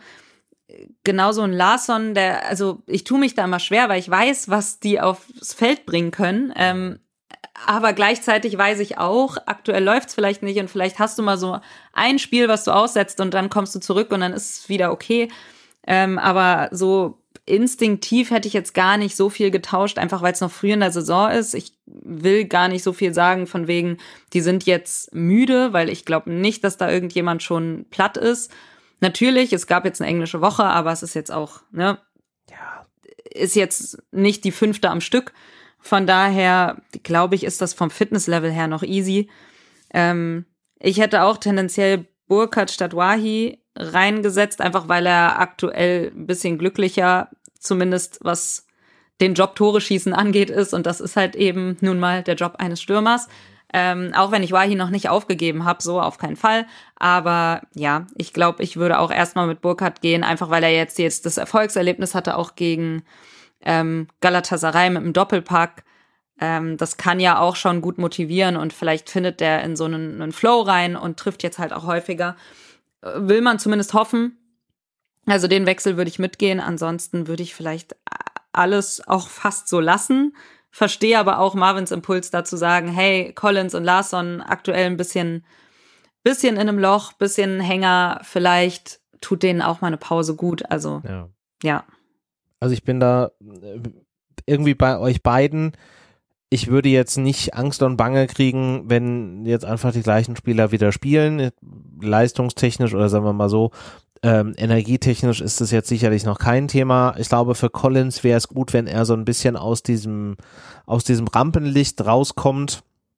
C: Genauso ein Larsson, der, also ich tue mich da immer schwer, weil ich weiß, was die aufs Feld bringen können. Ähm, aber gleichzeitig weiß ich auch, aktuell läuft's vielleicht nicht und vielleicht hast du mal so ein Spiel, was du aussetzt und dann kommst du zurück und dann ist es wieder okay. Ähm, aber so instinktiv hätte ich jetzt gar nicht so viel getauscht, einfach weil es noch früh in der Saison ist. Ich will gar nicht so viel sagen von wegen, die sind jetzt müde, weil ich glaube nicht, dass da irgendjemand schon platt ist. Natürlich, es gab jetzt eine englische Woche, aber es ist jetzt auch, ne, ja, ist jetzt nicht die fünfte am Stück. Von daher, glaube ich, ist das vom Fitnesslevel her noch easy. Ähm, ich hätte auch tendenziell Burkhardt statt Wahi reingesetzt, einfach weil er aktuell ein bisschen glücklicher, zumindest was den Job Tore schießen angeht, ist. Und das ist halt eben nun mal der Job eines Stürmers. Ähm, auch wenn ich Wahi noch nicht aufgegeben habe, so auf keinen Fall. Aber ja, ich glaube, ich würde auch erstmal mit Burkhardt gehen, einfach weil er jetzt, jetzt das Erfolgserlebnis hatte, auch gegen ähm, Galatasaray mit dem Doppelpack. Ähm, das kann ja auch schon gut motivieren und vielleicht findet der in so einen, einen Flow rein und trifft jetzt halt auch häufiger. Will man zumindest hoffen. Also den Wechsel würde ich mitgehen. Ansonsten würde ich vielleicht alles auch fast so lassen. Verstehe aber auch Marvins Impuls dazu sagen, hey, Collins und Larsson aktuell ein bisschen, bisschen in einem Loch, bisschen Hänger. Vielleicht tut denen auch mal eine Pause gut. Also, ja. ja.
A: Also ich bin da irgendwie bei euch beiden. Ich würde jetzt nicht Angst und Bange kriegen, wenn jetzt einfach die gleichen Spieler wieder spielen, leistungstechnisch oder sagen wir mal so, ähm, energietechnisch ist das jetzt sicherlich noch kein Thema. Ich glaube, für Collins wäre es gut, wenn er so ein bisschen aus diesem, aus diesem Rampenlicht rauskommt,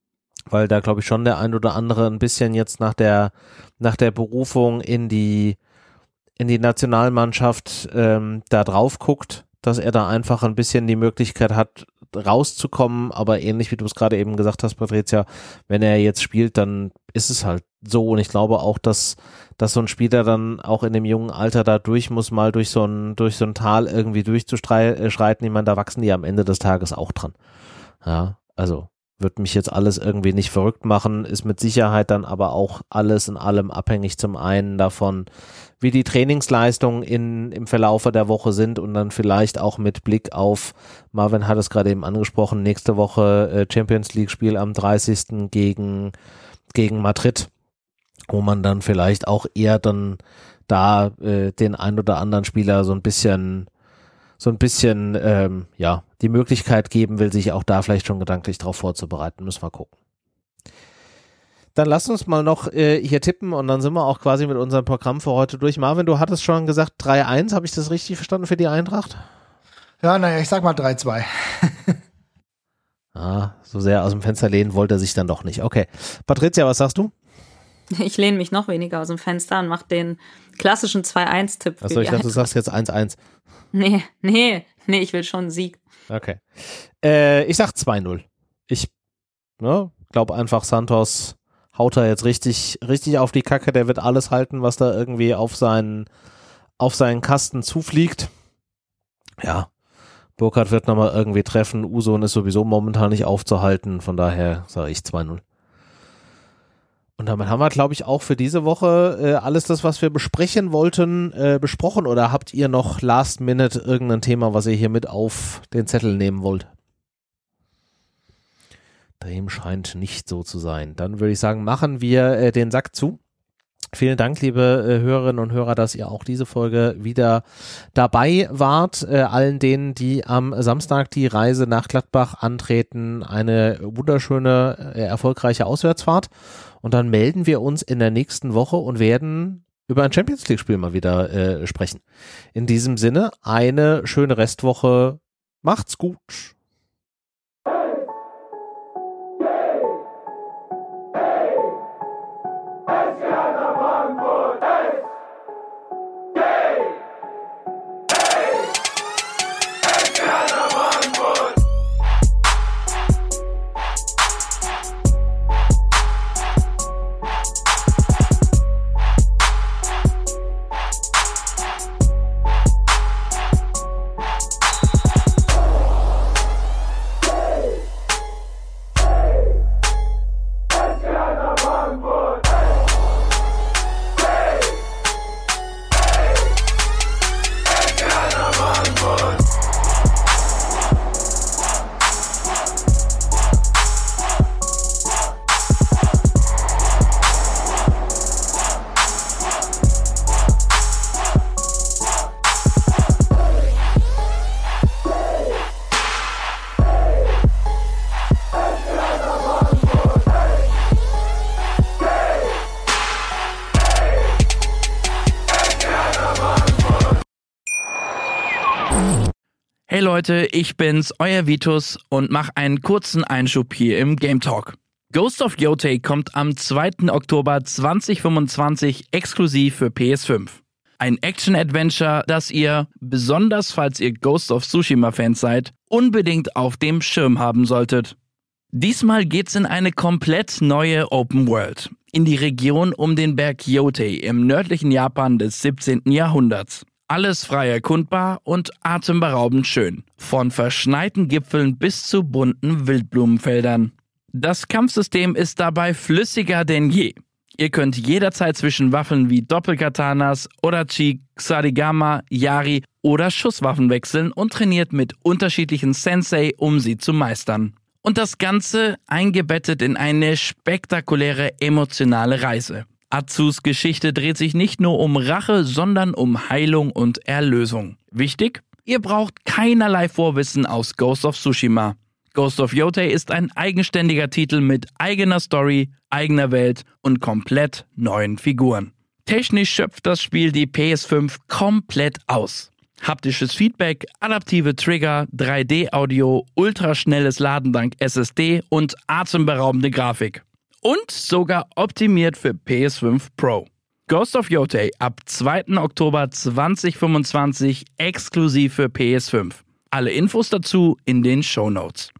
A: weil da glaube ich schon der ein oder andere ein bisschen jetzt nach der nach der Berufung in die in die Nationalmannschaft ähm, da drauf guckt, dass er da einfach ein bisschen die Möglichkeit hat, rauszukommen, aber ähnlich wie du es gerade eben gesagt hast, Patricia, wenn er jetzt spielt, dann ist es halt so und ich glaube auch, dass, dass so ein Spieler dann auch in dem jungen Alter da durch muss, mal durch so ein, durch so ein Tal irgendwie durchzuschreiten. Ich meine, da wachsen die am Ende des Tages auch dran. Ja, also wird mich jetzt alles irgendwie nicht verrückt machen, ist mit Sicherheit dann aber auch alles in allem abhängig zum einen davon, wie die Trainingsleistungen in, im Verlaufe der Woche sind und dann vielleicht auch mit Blick auf, Marvin hat es gerade eben angesprochen, nächste Woche äh, Champions League Spiel am dreißigsten gegen, gegen Madrid, wo man dann vielleicht auch eher dann da äh, den ein oder anderen Spieler so ein bisschen so ein bisschen, ähm, ja, die Möglichkeit geben will, sich auch da vielleicht schon gedanklich drauf vorzubereiten. Müssen wir gucken. Dann lass uns mal noch äh, hier tippen und dann sind wir auch quasi mit unserem Programm für heute durch. Marvin, du hattest schon gesagt drei eins, habe ich das richtig verstanden für die Eintracht?
B: Ja, naja, ich sag mal drei zwei.
A: Ah, so sehr aus dem Fenster lehnen wollte er sich dann doch nicht. Okay. Patricia, was sagst du?
C: Ich lehne mich noch weniger aus dem Fenster und mache den klassischen zwei eins Tipp.
A: Achso, ich dachte, du sagst jetzt eins eins.
C: Nee, nee, nee, ich will schon einen Sieg.
A: Okay. Äh, ich sag zwei null. Ich ne, glaube einfach, Santos haut da jetzt richtig, richtig auf die Kacke. Der wird alles halten, was da irgendwie auf seinen, auf seinen Kasten zufliegt. Ja, Burkhardt wird nochmal irgendwie treffen. Usun ist sowieso momentan nicht aufzuhalten. Von daher sage ich zwei null. Und damit haben wir, glaube ich, auch für diese Woche äh, alles das, was wir besprechen wollten, äh, besprochen. Oder habt ihr noch last minute irgendein Thema, was ihr hier mit auf den Zettel nehmen wollt? Dem scheint nicht so zu sein. Dann würde ich sagen, machen wir äh, den Sack zu. Vielen Dank, liebe äh, Hörerinnen und Hörer, dass ihr auch diese Folge wieder dabei wart. Äh, allen denen, die am Samstag die Reise nach Gladbach antreten, eine wunderschöne, äh, erfolgreiche Auswärtsfahrt. Und dann melden wir uns in der nächsten Woche und werden über ein Champions-League-Spiel mal wieder äh, sprechen. In diesem Sinne, eine schöne Restwoche. Macht's gut.
D: Hey Leute, ich bin's, euer Vitus und mach einen kurzen Einschub hier im Game Talk. Ghost of Yotei kommt am zweiten Oktober zweitausendfünfundzwanzig exklusiv für P S fünf. Ein Action-Adventure, das ihr, besonders falls ihr Ghost of Tsushima-Fans seid, unbedingt auf dem Schirm haben solltet. Diesmal geht's in eine komplett neue Open World, in die Region um den Berg Yotei im nördlichen Japan des siebzehnten Jahrhunderts. Alles frei erkundbar und atemberaubend schön. Von verschneiten Gipfeln bis zu bunten Wildblumenfeldern. Das Kampfsystem ist dabei flüssiger denn je. Ihr könnt jederzeit zwischen Waffen wie Doppelkatanas, Odachi, Ksarigama, Yari oder Schusswaffen wechseln und trainiert mit unterschiedlichen Sensei, um sie zu meistern. Und das Ganze eingebettet in eine spektakuläre emotionale Reise. Atsus Geschichte dreht sich nicht nur um Rache, sondern um Heilung und Erlösung. Wichtig? Ihr braucht keinerlei Vorwissen aus Ghost of Tsushima. Ghost of Yotei ist ein eigenständiger Titel mit eigener Story, eigener Welt und komplett neuen Figuren. Technisch schöpft das Spiel die P S fünf komplett aus. Haptisches Feedback, adaptive Trigger, drei D-Audio, ultraschnelles Laden dank S S D und atemberaubende Grafik. Und sogar optimiert für P S fünf Pro. Ghost of Yotei ab zweiten Oktober zweitausendfünfundzwanzig exklusiv für P S fünf. Alle Infos dazu in den Shownotes.